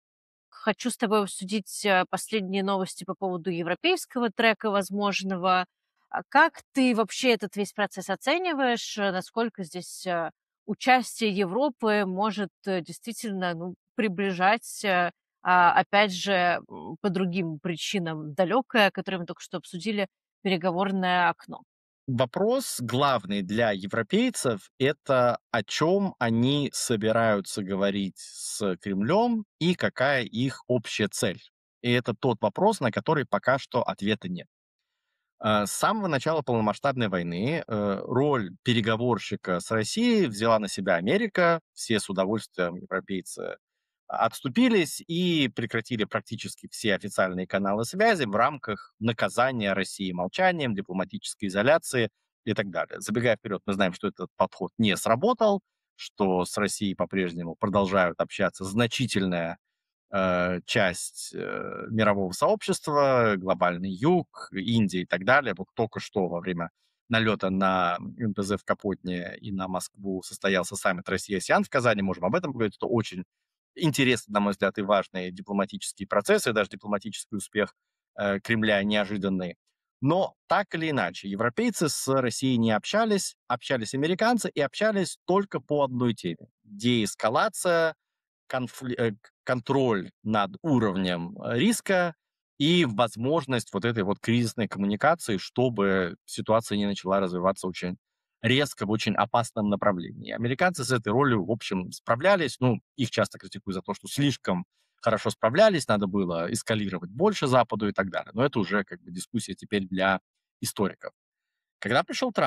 Хочу с тобой обсудить э, последние новости по поводу европейского трека возможного. А Как ты вообще этот весь процесс оцениваешь? Э, Насколько здесь э, участие Европы может э, действительно ну, приближать, э, а, опять же, м, по другим причинам далекое, которые мы только что обсудили, переговорное окно? Вопрос главный для европейцев — это о чем они собираются говорить с Кремлем и какая их общая цель. И это тот вопрос, на который пока что ответа нет. А, С самого начала полномасштабной войны э, роль переговорщика с Россией взяла на себя Америка. Все с удовольствием, европейцы, отступились и прекратили практически все официальные каналы связи в рамках наказания России молчанием, дипломатической изоляции и так далее. Забегая вперед, мы знаем, что этот подход не сработал, что с Россией по-прежнему продолжают общаться значительная э, часть э, мирового сообщества, глобальный юг, Индия и так далее. Вот только что во время налета на эн пэ зэ в Капотне и на Москву состоялся саммит Россия-АСЕАН в Казани. Можем об этом поговорить. Это очень интересный, на мой взгляд, и важные дипломатические процессы, и даже дипломатический успех э, Кремля неожиданный. Но так или иначе, европейцы с Россией не общались, общались американцы и общались только по одной теме. Деэскалация, конфли- э, контроль над уровнем э, риска и возможность вот этой вот кризисной коммуникации, чтобы ситуация не начала развиваться очень резко, в очень опасном направлении. Американцы с этой ролью, в общем, справлялись. Ну, их часто критикуют за то, что слишком хорошо справлялись, надо было эскалировать больше Западу и так далее. Но это уже как бы дискуссия теперь для историков. Когда пришел Трамп,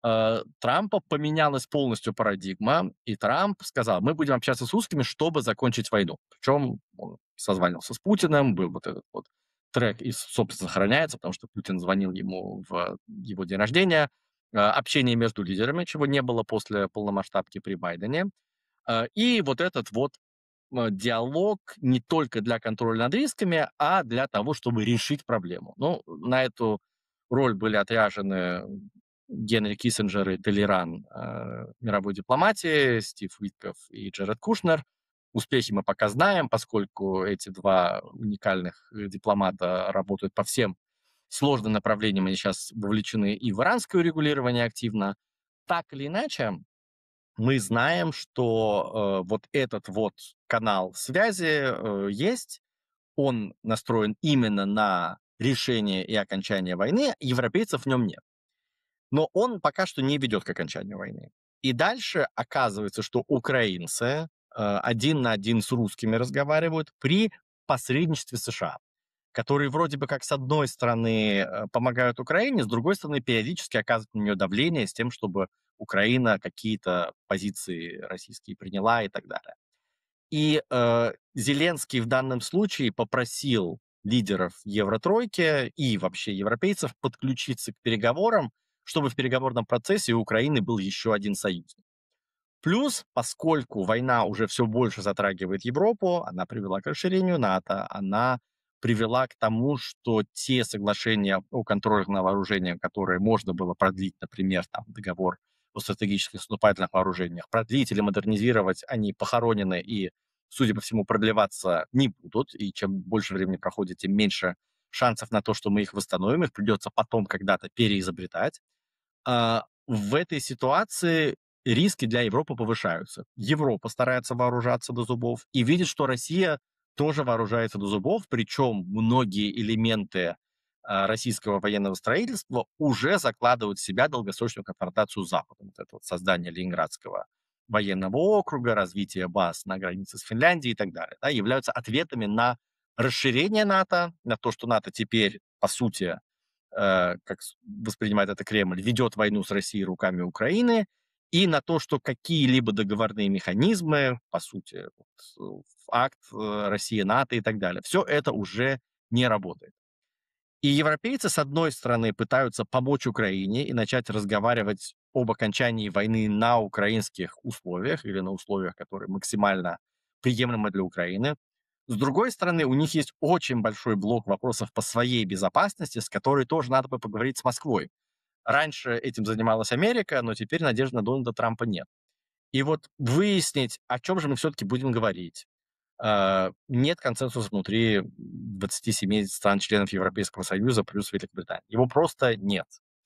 э, Трампа поменялась полностью парадигма, и Трамп сказал: мы будем общаться с русскими, чтобы закончить войну. Причем он созванивался с Путиным, был вот этот вот трек, и, собственно, сохраняется, потому что Путин звонил ему в его день рождения. Э, Общение между лидерами, чего не было после полномасштабки при Байдене. Э, И вот этот вот э, диалог не только для контроля над рисками, а для того, чтобы решить проблему. Ну, на эту роль были отряжены Генри Киссинджер и Толеран э, мировой дипломатии, Стив Уитков и Джеред Кушнер. Успехи мы пока знаем, поскольку эти два уникальных э, дипломата работают по всем сложным направлениям, они сейчас вовлечены и в иранское регулирование активно. Так или иначе, мы знаем, что э, вот этот вот канал связи э, есть, он настроен именно на решение и окончание войны, европейцев в нем нет. Но он пока что не ведет к окончанию войны. И дальше оказывается, что украинцы э, один на один с русскими разговаривают при посредничестве США, которые вроде бы как с одной стороны э, помогают Украине, с другой стороны периодически оказывают на нее давление с тем, чтобы Украина какие-то позиции российские приняла и так далее. И э, Зеленский в данном случае попросил лидеров Евротройки и вообще европейцев подключиться к переговорам, чтобы в переговорном процессе у Украины был еще один союзник. Плюс, поскольку война уже все больше затрагивает Европу, она привела к расширению НАТО, она привела к тому, что те соглашения о контроле на вооружение, которые можно было продлить, например, там, договор о стратегических наступательных вооружениях, продлить или модернизировать, они похоронены и, судя по всему, продлеваться не будут. И чем больше времени проходит, тем меньше шансов на то, что мы их восстановим. Их придется потом когда-то переизобретать. А, в этой ситуации риски для Европы повышаются. Европа старается вооружаться до зубов и видит, что Россия тоже вооружается до зубов, причем многие элементы а, российского военного строительства уже закладывают в себя долгосрочную конфронтацию с Западом. Вот это вот создание Ленинградского военного округа, развитие баз на границе с Финляндией и так далее, да, являются ответами на расширение НАТО, на то, что НАТО теперь, по сути, э, как воспринимает это Кремль, ведет войну с Россией руками Украины, и на то, что какие-либо договорные механизмы, по сути, вот, акт э, Россия-НАТО и так далее, все это уже не работает. И европейцы, с одной стороны, пытаются помочь Украине и начать разговаривать об окончании войны на украинских условиях или на условиях, которые максимально приемлемы для Украины. С другой стороны, у них есть очень большой блок вопросов по своей безопасности, с которой тоже надо бы поговорить с Москвой. Раньше этим занималась Америка, но теперь надежды на Дональда Трампа нет. И вот выяснить, о чем же мы все-таки будем говорить. Э, Нет консенсуса внутри двадцати семи стран-членов Европейского Союза плюс Великобритании. Его просто нет.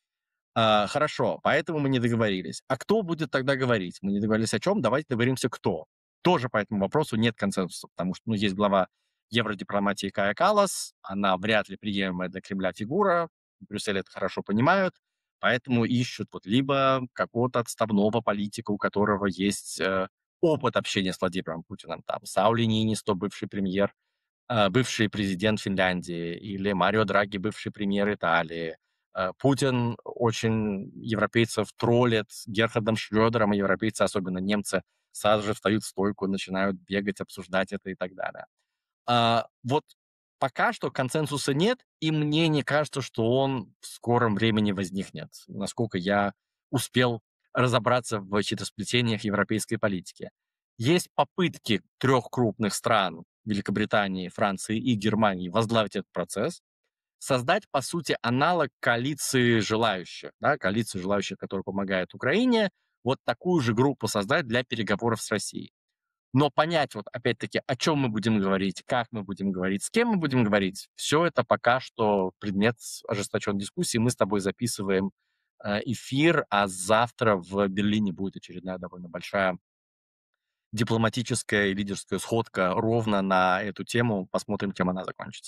А, Хорошо, поэтому мы не договорились. А кто будет тогда говорить? Мы не договорились о чем? Давайте договоримся, кто. Тоже по этому вопросу нет консенсуса, потому что ну, есть глава евродипломатии Кая Каллас, она вряд ли приемлемая для Кремля фигура, в Брюсселе это хорошо понимают, поэтому ищут вот либо какого-то отставного политика, у которого есть э, опыт общения с Владимиром Путиным, там, Саули Нинисто, бывший премьер, э, бывший президент Финляндии, или Марио Драги, бывший премьер Италии. Э, Путин очень европейцев троллит Герхардом Шрёдером, и европейцы, особенно немцы, сразу же встают в стойку, начинают бегать, обсуждать это и так далее. А, вот пока что консенсуса нет, и мне не кажется, что он в скором времени возникнет, насколько я успел разобраться в хитросплетениях европейской политики. Есть попытки трех крупных стран, Великобритании, Франции и Германии, возглавить этот процесс, создать, по сути, аналог коалиции желающих, да, коалиции желающих, которая помогает Украине, вот такую же группу создать для переговоров с Россией. Но понять, вот опять-таки, о чем мы будем говорить, как мы будем говорить, с кем мы будем говорить, все это пока что предмет ожесточенной дискуссии. Мы с тобой записываем э, эфир, а завтра в Берлине будет очередная довольно большая дипломатическая и лидерская сходка ровно на эту тему. Посмотрим, чем она закончится.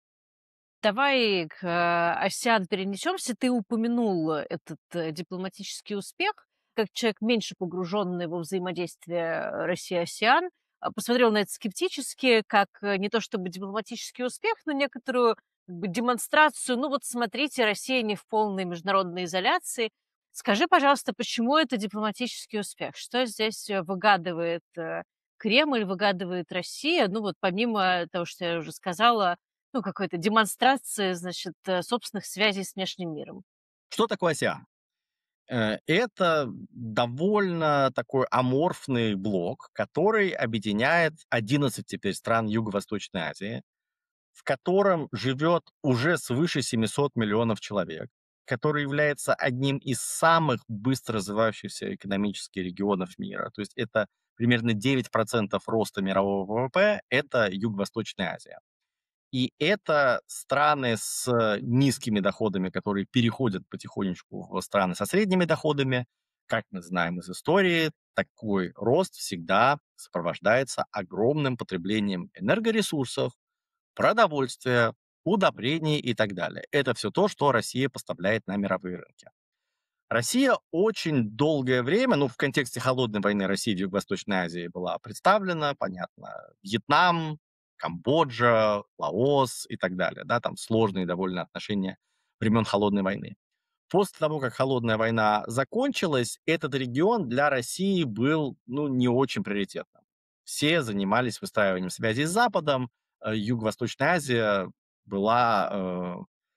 Давай к э, АСЕАН перенесемся. Ты упомянул э, этот э, дипломатический успех, как человек, меньше погруженный во взаимодействие э, России-АСЕАН, а, посмотрел на это скептически, как э, не то чтобы дипломатический успех, но некоторую как бы, демонстрацию. Ну вот смотрите, Россия не в полной международной изоляции. Скажи, пожалуйста, почему это дипломатический успех? Что здесь э, выгадывает э, Кремль, выгадывает Россия? Ну вот помимо того, что я уже сказала, ну какой-то демонстрации, значит, э, собственных связей с внешним миром. Что такое АСЕАН? Э, Это довольно такой аморфный блок, который объединяет одиннадцать теперь стран Юго-Восточной Азии, в котором живет уже свыше семисот миллионов человек, который является одним из самых быстро развивающихся экономических регионов мира. То есть это примерно девять процентов роста мирового ВВП — это Юго-Восточная Азия. И это страны с низкими доходами, которые переходят потихонечку в страны со средними доходами. Как мы знаем из истории, такой рост всегда сопровождается огромным потреблением энергоресурсов, продовольствия, удобрений и так далее. Это все то, что Россия поставляет на мировые рынки. Россия очень долгое время, ну, в контексте холодной войны России в Юго-Восточной Азии была представлена, понятно, Вьетнам, Камбоджа, Лаос и так далее, да, там сложные довольно отношения времен холодной войны. После того, как холодная война закончилась, этот регион для России был, ну, не очень приоритетным. Все занимались выстраиванием связей с Западом, э, Юго-Восточная Азия была э,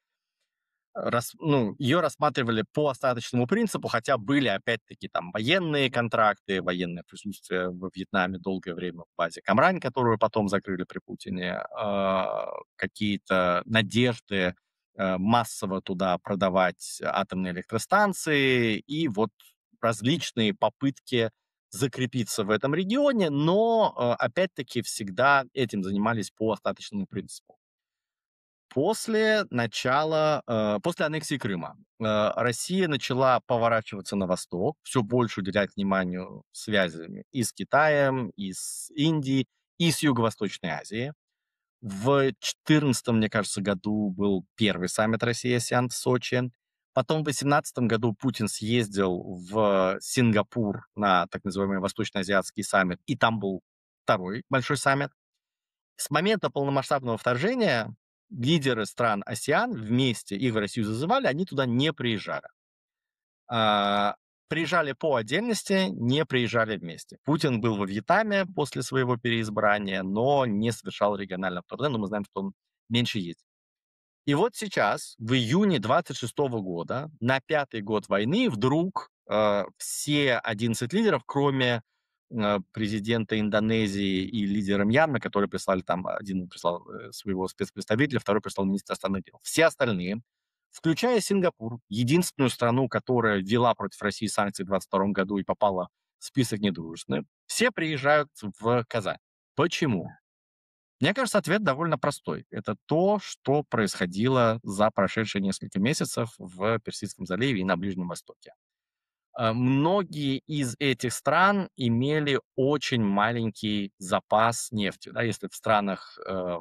рас, ну, ее рассматривали по остаточному принципу, хотя были, опять-таки, там военные контракты, военное присутствие во Вьетнаме долгое время в базе Камрань, которую потом закрыли при Путине, а, какие-то надежды а, массово туда продавать атомные электростанции и вот различные попытки закрепиться в этом регионе, но, а, опять-таки, всегда этим занимались по остаточному принципу. После начала, э, после аннексии Крыма, э, Россия начала поворачиваться на восток, все больше уделять вниманию связям и с Китаем, и с Индией, и с Юго-Восточной Азией. В четырнадцатом, мне кажется, году был первый саммит Россия-АСЕАН в Сочи. Потом в восемнадцатом году Путин съездил в Сингапур на так называемый Восточно-азиатский саммит, и там был второй большой саммит. С момента полномасштабного вторжения лидеры стран АСЕАН вместе, их в Россию зазывали, они туда не приезжали. А, приезжали по отдельности, не приезжали вместе. Путин был во Вьетнаме после своего переизбрания, но не совершал регионального турне, но мы знаем, что он меньше ездит. И вот сейчас, в июне двадцать шестого года, на пятый год войны, вдруг э, все одиннадцать лидеров, кроме э, президента Индонезии и лидера Мьянмы, которые прислали там, один прислал э, своего спецпредставителя, второй прислал министра иностранных дел. Все остальные, включая Сингапур, единственную страну, которая ввела против России санкции в двадцать втором году и попала в список недружественных, все приезжают в Казань. Почему? Мне кажется, ответ довольно простой. Это то, что происходило за прошедшие несколько месяцев в Персидском заливе и на Ближнем Востоке. А, Многие из этих стран имели очень маленький запас нефти. Да, если в странах э,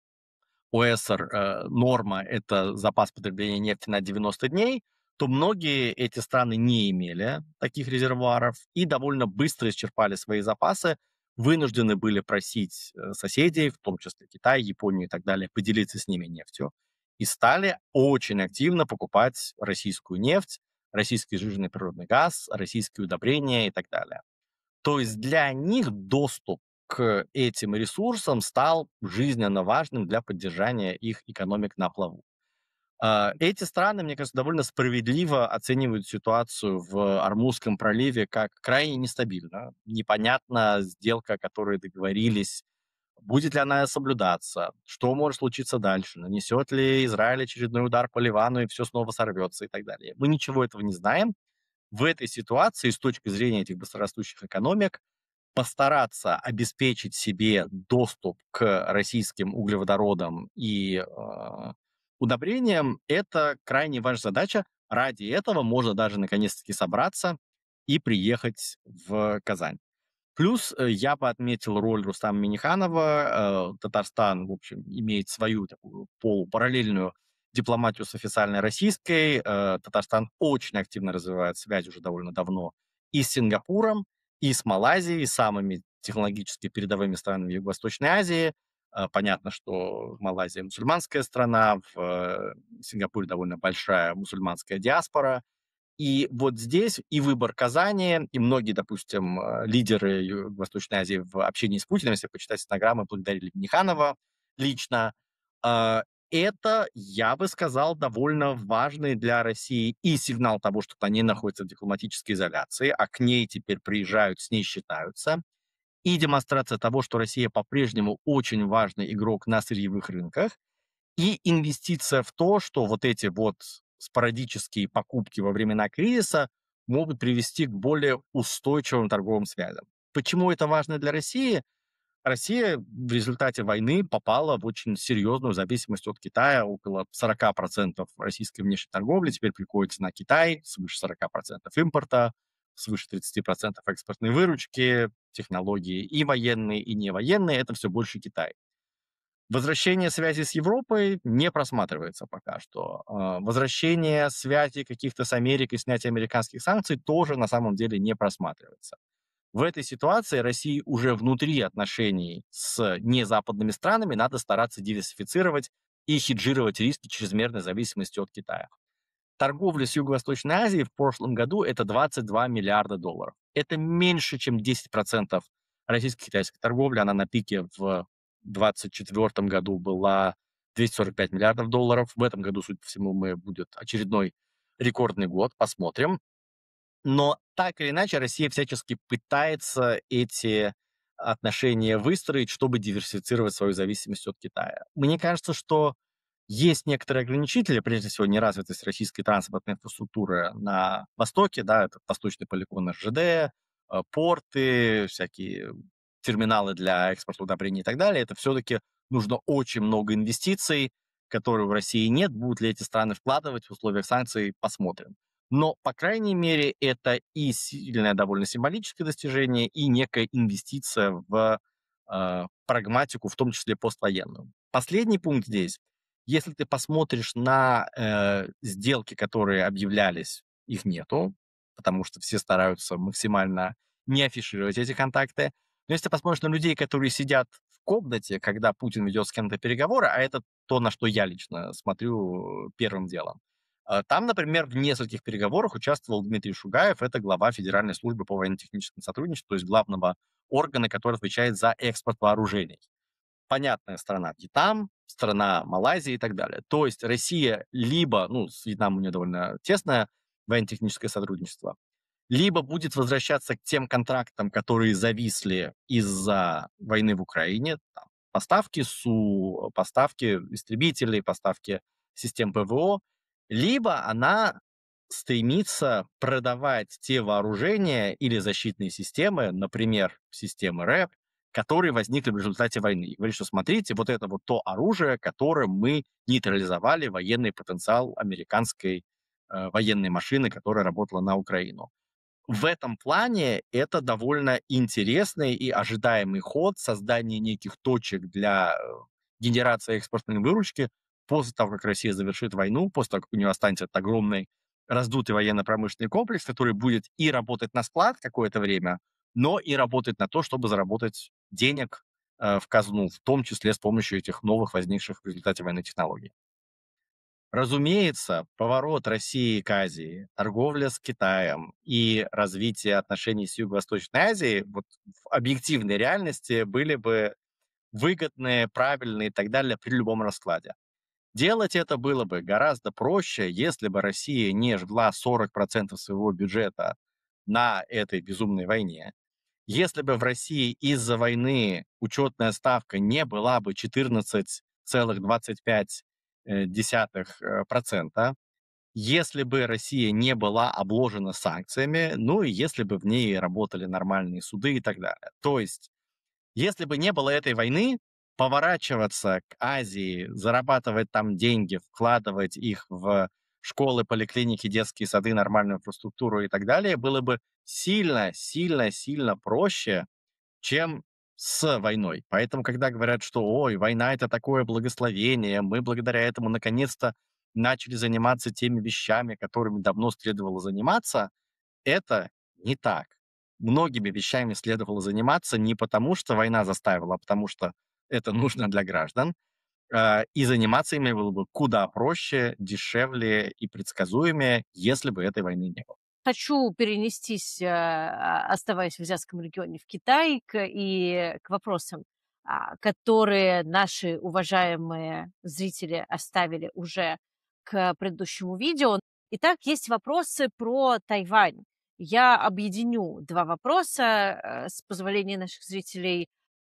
ОЭСР э, норма — это запас потребления нефти на девяносто дней, то многие эти страны не имели таких резервуаров и довольно быстро исчерпали свои запасы, вынуждены были просить э, соседей, в том числе Китай, Японию и так далее, поделиться с ними нефтью, и стали очень активно покупать российскую нефть, российский сжиженный природный газ, российские удобрения и так далее. То есть для них доступ к этим ресурсам стал жизненно важным для поддержания их экономик на плаву. А, Эти страны, мне кажется, довольно справедливо оценивают ситуацию в Армузском проливе как крайне нестабильно. Непонятна сделка, о которой договорились, будет ли она соблюдаться, что может случиться дальше, нанесет ли Израиль очередной удар по Ливану и все снова сорвется и так далее. Мы ничего этого не знаем. В этой ситуации, с точки зрения этих быстрорастущих экономик, постараться обеспечить себе доступ к российским углеводородам и э, удобрениям — это крайне важная задача. Ради этого можно даже наконец-таки собраться и приехать в Казань. Плюс э, я бы отметил роль Рустама Минниханова. Э, Татарстан, в общем, имеет свою такую полупараллельную дипломатию с официальной российской. Э, Татарстан очень активно развивает связь уже довольно давно и с Сингапуром, и с Малайзией, самыми технологически передовыми странами Юго-Восточной Азии. Э, Понятно, что Малайзия мусульманская страна, в э, Сингапуре довольно большая мусульманская диаспора. И вот здесь и выбор Казани, и многие, допустим, э, лидеры Юго-Восточной Азии в общении с Путиным, если почитать стенограммы, благодарили Минниханова лично. А, Это, я бы сказал, довольно важный для России и сигнал того, что они находятся в дипломатической изоляции, а к ней теперь приезжают, с ней считаются, и демонстрация того, что Россия по-прежнему очень важный игрок на сырьевых рынках, и инвестиция в то, что вот эти вот спорадические покупки во времена кризиса могут привести к более устойчивым торговым связям. Почему это важно для России? Россия в результате войны попала в очень серьезную зависимость от Китая. Около сорок процентов российской внешней торговли теперь приходится на Китай, свыше сорок процентов импорта, свыше тридцать процентов экспортной выручки, технологии и военные, и не военные. Это все больше Китай. Возвращение связи с Европой не просматривается пока что. А, Возвращение связи каких-то с Америкой, снятие американских санкций тоже на самом деле не просматривается. В этой ситуации России уже внутри отношений с незападными странами надо стараться диверсифицировать и хеджировать риски чрезмерной зависимости от Китая. Торговля с Юго-Восточной Азией в прошлом году это двадцать два миллиарда долларов. Это меньше, чем десять процентов российско-китайской торговли. Она на пике в двадцать четвёртом году была двести сорок пять миллиардов долларов. В этом году, судя по всему, мы будет очередной рекордный год. Посмотрим. Но так или иначе Россия всячески пытается эти отношения выстроить, чтобы диверсифицировать свою зависимость от Китая. Мне кажется, что есть некоторые ограничители, прежде всего неразвитость российской транспортной инфраструктуры на Востоке, да, это восточный полигон эр жэ дэ, э, порты, всякие терминалы для экспорта удобрений и так далее. Это все-таки нужно очень много инвестиций, которые в России нет. Будут ли эти страны вкладывать в условиях санкций, посмотрим. Но, по крайней мере, это и сильное довольно символическое достижение, и некая инвестиция в э, прагматику, в том числе поствоенную. Последний пункт здесь. Если ты посмотришь на э, сделки, которые объявлялись, их нету, потому что все стараются максимально не афишировать эти контакты. Но если ты посмотришь на людей, которые сидят в комнате, когда Путин ведет с кем-то переговоры, а это то, на что я лично смотрю первым делом, а, там, например, в нескольких переговорах участвовал Дмитрий Шугаев, это глава Федеральной службы по военно-техническому сотрудничеству, то есть главного органа, который отвечает за экспорт вооружений. Понятная страна Вьетнам, страна Малайзия и так далее. То есть Россия либо, ну, с Вьетнамом у нее довольно тесное военно-техническое сотрудничество, либо будет возвращаться к тем контрактам, которые зависли из-за войны в Украине, там, поставки СУ, поставки истребителей, поставки систем пэ вэ о, либо она стремится продавать те вооружения или защитные системы, например, системы рэп, которые возникли в результате войны. И говорит, что смотрите, вот это вот то оружие, которым мы нейтрализовали военный потенциал американской э, военной машины, которая работала на Украину. В этом плане это довольно интересный и ожидаемый ход создания неких точек для э, генерации экспортной выручки после того, как Россия завершит войну, после того, как у нее останется этот огромный раздутый военно-промышленный комплекс, который будет и работать на склад какое-то время, но и работать на то, чтобы заработать денег э, в казну, в том числе с помощью этих новых возникших в результате войны технологий. Разумеется, поворот России к Азии, торговля с Китаем и развитие отношений с Юго-Восточной Азией вот в объективной реальности были бы выгодные, правильные и так далее при любом раскладе. Делать это было бы гораздо проще, если бы Россия не жгла сорок процентов своего бюджета на этой безумной войне. Если бы в России из-за войны учетная ставка не была бы четырнадцать целых двадцать пять десятых процента, если бы Россия не была обложена санкциями, ну и если бы в ней работали нормальные суды и так далее. То есть, если бы не было этой войны, поворачиваться к Азии, зарабатывать там деньги, вкладывать их в школы, поликлиники, детские сады, нормальную инфраструктуру и так далее, было бы сильно, сильно, сильно проще, чем с войной. Поэтому, когда говорят, что ой, война это такое благословение, мы благодаря этому наконец-то начали заниматься теми вещами, которыми давно следовало заниматься, это не так. Многими вещами следовало заниматься не потому, что война заставила, а потому что это нужно для граждан. Э, и заниматься ими было бы куда проще, дешевле и предсказуемее, если бы этой войны не было. Хочу перенестись, э, а, оставаясь в азиатском регионе, в Китай к и к вопросам, а, которые наши уважаемые зрители оставили уже к предыдущему видео. Итак, есть вопросы про Тайвань. Я объединю два вопроса, э, с позволения наших зрителей.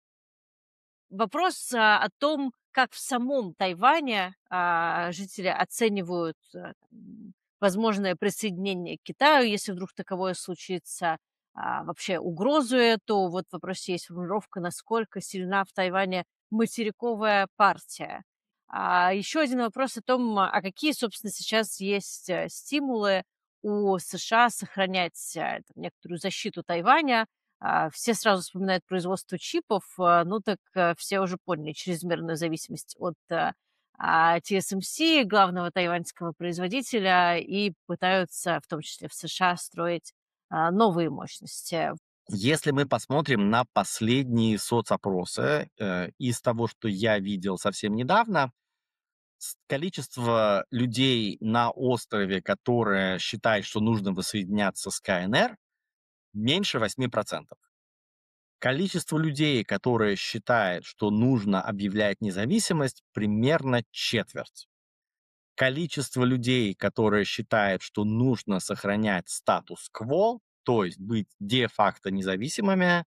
Вопрос, а, о том, как в самом Тайване, а, жители оценивают, э, м, возможное присоединение к Китаю, если вдруг таковое случится, а, вообще угрозу эту. Вот в вопросе есть формулировка, насколько сильна в Тайване материковая партия. А, еще один вопрос о том, а какие, собственно, сейчас есть, э, стимулы у США сохранять, э, там некоторую защиту Тайваня. А, все сразу вспоминают производство чипов, а, ну так, э, все уже поняли чрезмерную зависимость от, э, а, ти эс эм си, главного тайваньского производителя, и пытаются, в том числе в США, строить, а, новые мощности. Если мы посмотрим на последние соцопросы, э, из того, что я видел совсем недавно, с количество людей на острове, которые считают, что нужно воссоединяться с ка эн эр, меньше восьми процентов. Количество людей, которые считают, что нужно объявлять независимость, примерно четверть. Количество людей, которые считают, что нужно сохранять статус-кво, то есть быть де-факто независимыми,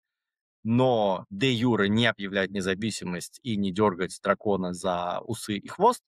но де-юре не объявлять независимость и не дергать дракона за усы и хвост,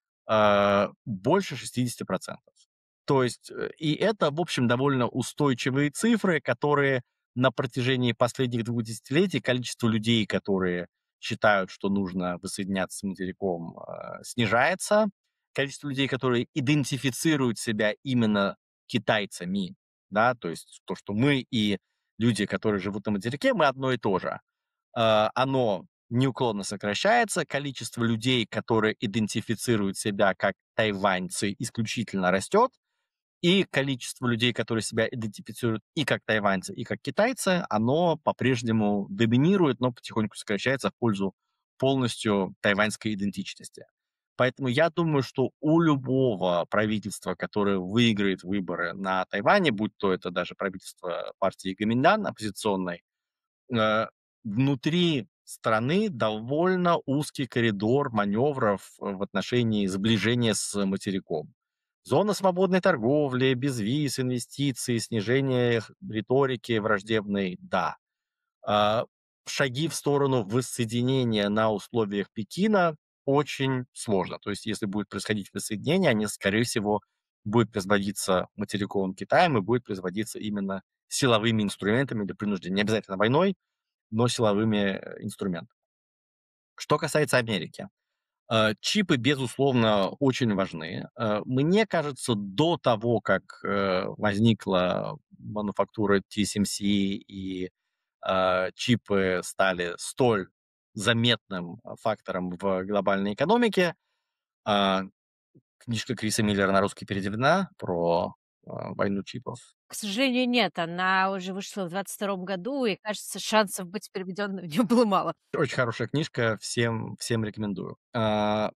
э, больше шестидесяти процентов. То есть, э, и это, в общем, довольно устойчивые цифры, которые на протяжении последних двух десятилетий количество людей, которые считают, что нужно воссоединяться с материком, э, снижается. Количество людей, которые идентифицируют себя именно китайцами, да, то есть то, что мы и люди, которые живут на материке, мы одно и то же, э, оно неуклонно сокращается. Количество людей, которые идентифицируют себя как тайваньцы, исключительно растет. И количество людей, которые себя идентифицируют и как тайваньцы, и как китайцы, оно по-прежнему доминирует, но потихоньку сокращается в пользу полностью тайваньской идентичности. Поэтому я думаю, что у любого правительства, которое выиграет выборы на Тайване, будь то это даже правительство партии Гоминьдан оппозиционной, э, внутри страны довольно узкий коридор маневров в отношении сближения с материком. Зона свободной торговли, безвиз, инвестиций, снижение риторики враждебной — да. А, шаги в сторону воссоединения на условиях Пекина очень сложно. То есть если будет происходить воссоединение, они, скорее всего, будет производиться материковым Китаем и будет производиться именно силовыми инструментами для принуждения. Не обязательно войной, но силовыми э, инструментами. Что касается Америки. Э, чипы, безусловно, очень важны. Э, мне кажется, до того, как э, возникла мануфактура ти эс эм си и э, чипы стали столь заметным фактором в глобальной экономике, а, книжка Криса Миллера на русский переведена про э, войну чипов. К сожалению, нет, она уже вышла в двадцать втором году, и, кажется, шансов быть переведенной в неё было мало. Очень хорошая книжка, всем, всем рекомендую. А,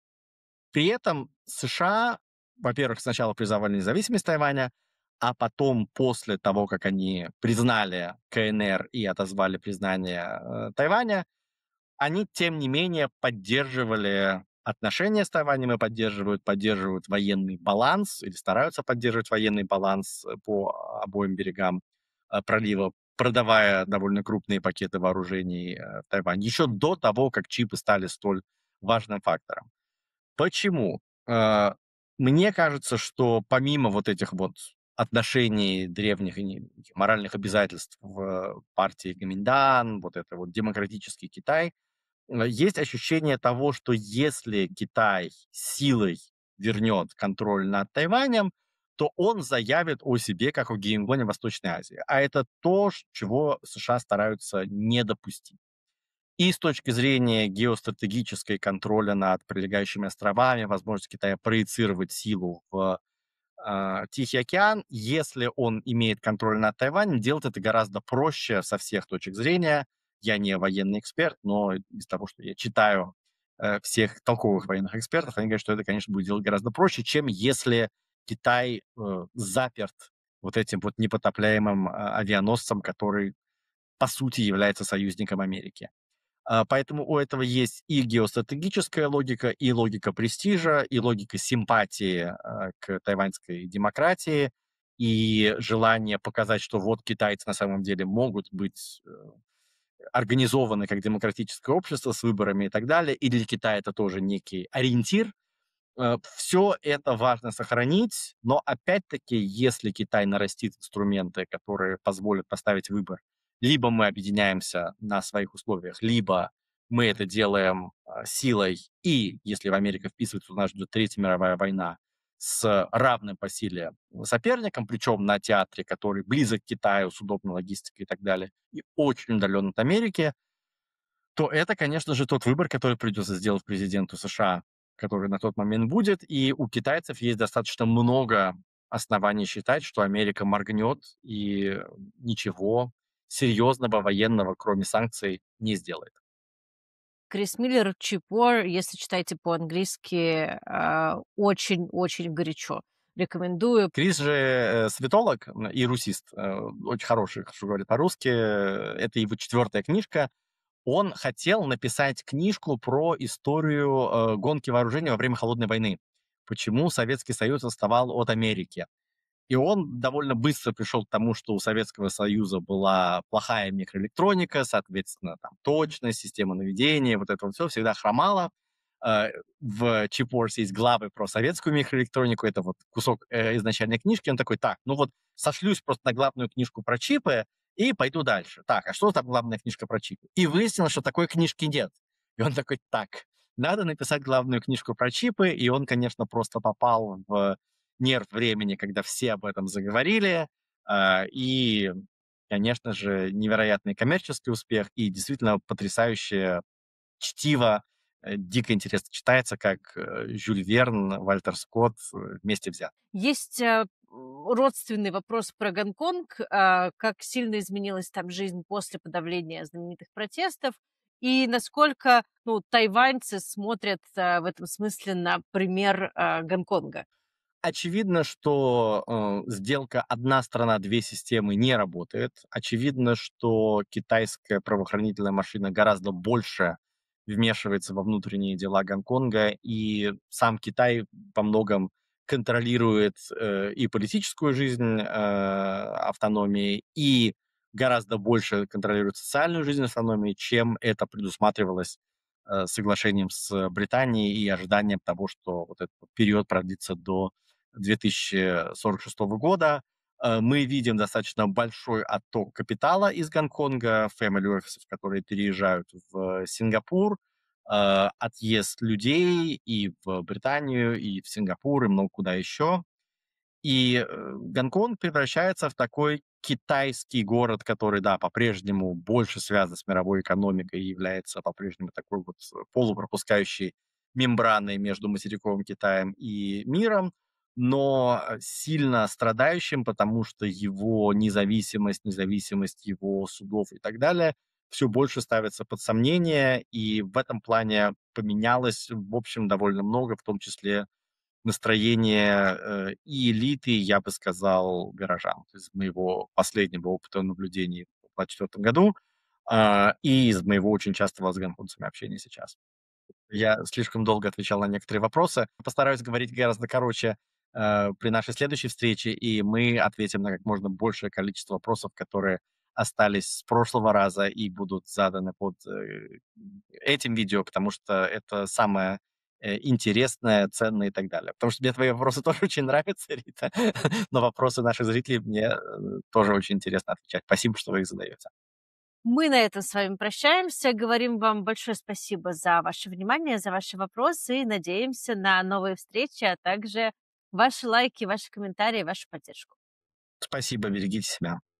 При этом США, во-первых, сначала признавали независимость Тайваня, а потом, после того, как они признали ка эн эр и отозвали признание э, Тайваня, они, тем не менее, поддерживали отношения с Тайванем и поддерживают, поддерживают военный баланс или стараются поддерживать военный баланс э, по обоим берегам э, пролива, продавая довольно крупные пакеты вооружений э, в Тайвань, еще до того, как чипы стали столь важным фактором. Почему? Э, Мне кажется, что помимо вот этих вот отношений древних и не- моральных обязательств в партии Гоминьдан, вот это вот демократический Китай, э, есть ощущение того, что если Китай силой вернет контроль над Тайванем, то он заявит о себе как о гегемоне Восточной Азии. А это то, ш- чего США стараются не допустить. И с точки зрения геостратегической контроля над прилегающими островами, возможность Китая проецировать силу в а, Тихий океан, если он имеет контроль над Тайванем, делать это гораздо проще со всех точек зрения. Я не военный эксперт, но из того, что я читаю э, всех толковых военных экспертов, они говорят, что это, конечно, будет делать гораздо проще, чем если Китай э, заперт вот этим вот непотопляемым а, авианосцем, который, по сути, является союзником Америки. А, Поэтому у этого есть и геостратегическая логика, и логика престижа, и логика симпатии а, к тайваньской демократии, и желание показать, что вот китайцы на самом деле могут быть э, организованы как демократическое общество с выборами и так далее, и для Китая это тоже некий ориентир. Все это важно сохранить, но опять-таки, если Китай нарастит инструменты, которые позволят поставить выбор, либо мы объединяемся на своих условиях, либо мы это делаем а, силой, и если в Америка вписывается, у нас ждет Третья мировая война с равным по силе соперником, причем на театре, который близок к Китаю, с удобной логистикой и так далее, и очень удален от Америки, то это, конечно же, тот выбор, который придется сделать президенту США, который на тот момент будет. И у китайцев есть достаточно много оснований считать, что Америка моргнет и ничего серьезного военного, кроме санкций, не сделает. Крис Миллер, Чип Уор, если читаете по-английски, а, очень-очень горячо. Рекомендую. Крис же э, светолог м, и русист, э, очень хороший, хорошо говорит по-русски. э, Это его четвертая книжка. Он хотел написать книжку про историю э, гонки вооружений во время Холодной войны. Почему Советский Союз отставал от Америки. И он довольно быстро пришел к тому, что у Советского Союза была плохая микроэлектроника, соответственно, там точность, система наведения, вот это вот все всегда хромало. Э, В Чипорсе есть главы про советскую микроэлектронику, это вот кусок э, изначальной книжки. Он такой, так, ну вот сошлюсь просто на главную книжку про чипы и пойду дальше. Так, а что там главная книжка про чипы? И выяснилось, что такой книжки нет. И он такой, так, надо написать главную книжку про чипы, и он, конечно, просто попал в нерв времени, когда все об этом заговорили, а, и, конечно же, невероятный коммерческий успех и действительно потрясающее чтиво, э, дико интересно читается, как э, Жюль Верн, Вальтер Скотт э, вместе взят. Есть, а, м, родственный вопрос про Гонконг, а, как сильно изменилась там жизнь после подавления знаменитых протестов, и насколько, ну, тайваньцы смотрят, а, в этом смысле на пример, а, Гонконга. Очевидно, что э, сделка «одна страна, две системы» не работает. Очевидно, что китайская правоохранительная машина гораздо больше вмешивается во внутренние дела Гонконга, и сам Китай во многом контролирует э, и политическую жизнь э, автономии, и гораздо больше контролирует социальную жизнь автономии, чем это предусматривалось э, соглашением с Британией и ожиданием того, что вот этот вот период продлится до две тысячи сорок шестого года. Э, Мы видим достаточно большой отток капитала из Гонконга, family offices, которые переезжают в Сингапур, э, отъезд людей и в Британию, и в Сингапур, и много куда еще. И э, Гонконг превращается в такой китайский город, который, да, по-прежнему больше связан с мировой экономикой и является по-прежнему такой вот э, полупропускающей мембраной между материковым Китаем и миром, но э, сильно страдающим, потому что его независимость, независимость его судов и так далее все больше ставится под сомнение, и в этом плане поменялось, в общем, довольно много, в том числе настроение, э, и элиты, я бы сказал, горожан. То есть из моего последнего опыта наблюдений в двадцать четвёртом году, а, и из моего очень частого с гонконгцами общения сейчас. Я слишком долго отвечал на некоторые вопросы. Постараюсь говорить гораздо короче, э, при нашей следующей встрече, и мы ответим на как можно большее количество вопросов, которые остались с прошлого раза и будут заданы под э, этим видео, потому что это самое э, интересное, ценное и так далее. Потому что мне твои вопросы тоже очень нравятся, Рита, но вопросы наших зрителей мне э, тоже очень интересно отвечать. Спасибо, что вы их задаете. Мы на этом с вами прощаемся. Говорим вам большое спасибо за ваше внимание, за ваши вопросы и надеемся на новые встречи, а также ваши лайки, ваши комментарии, вашу поддержку. Спасибо, берегите себя.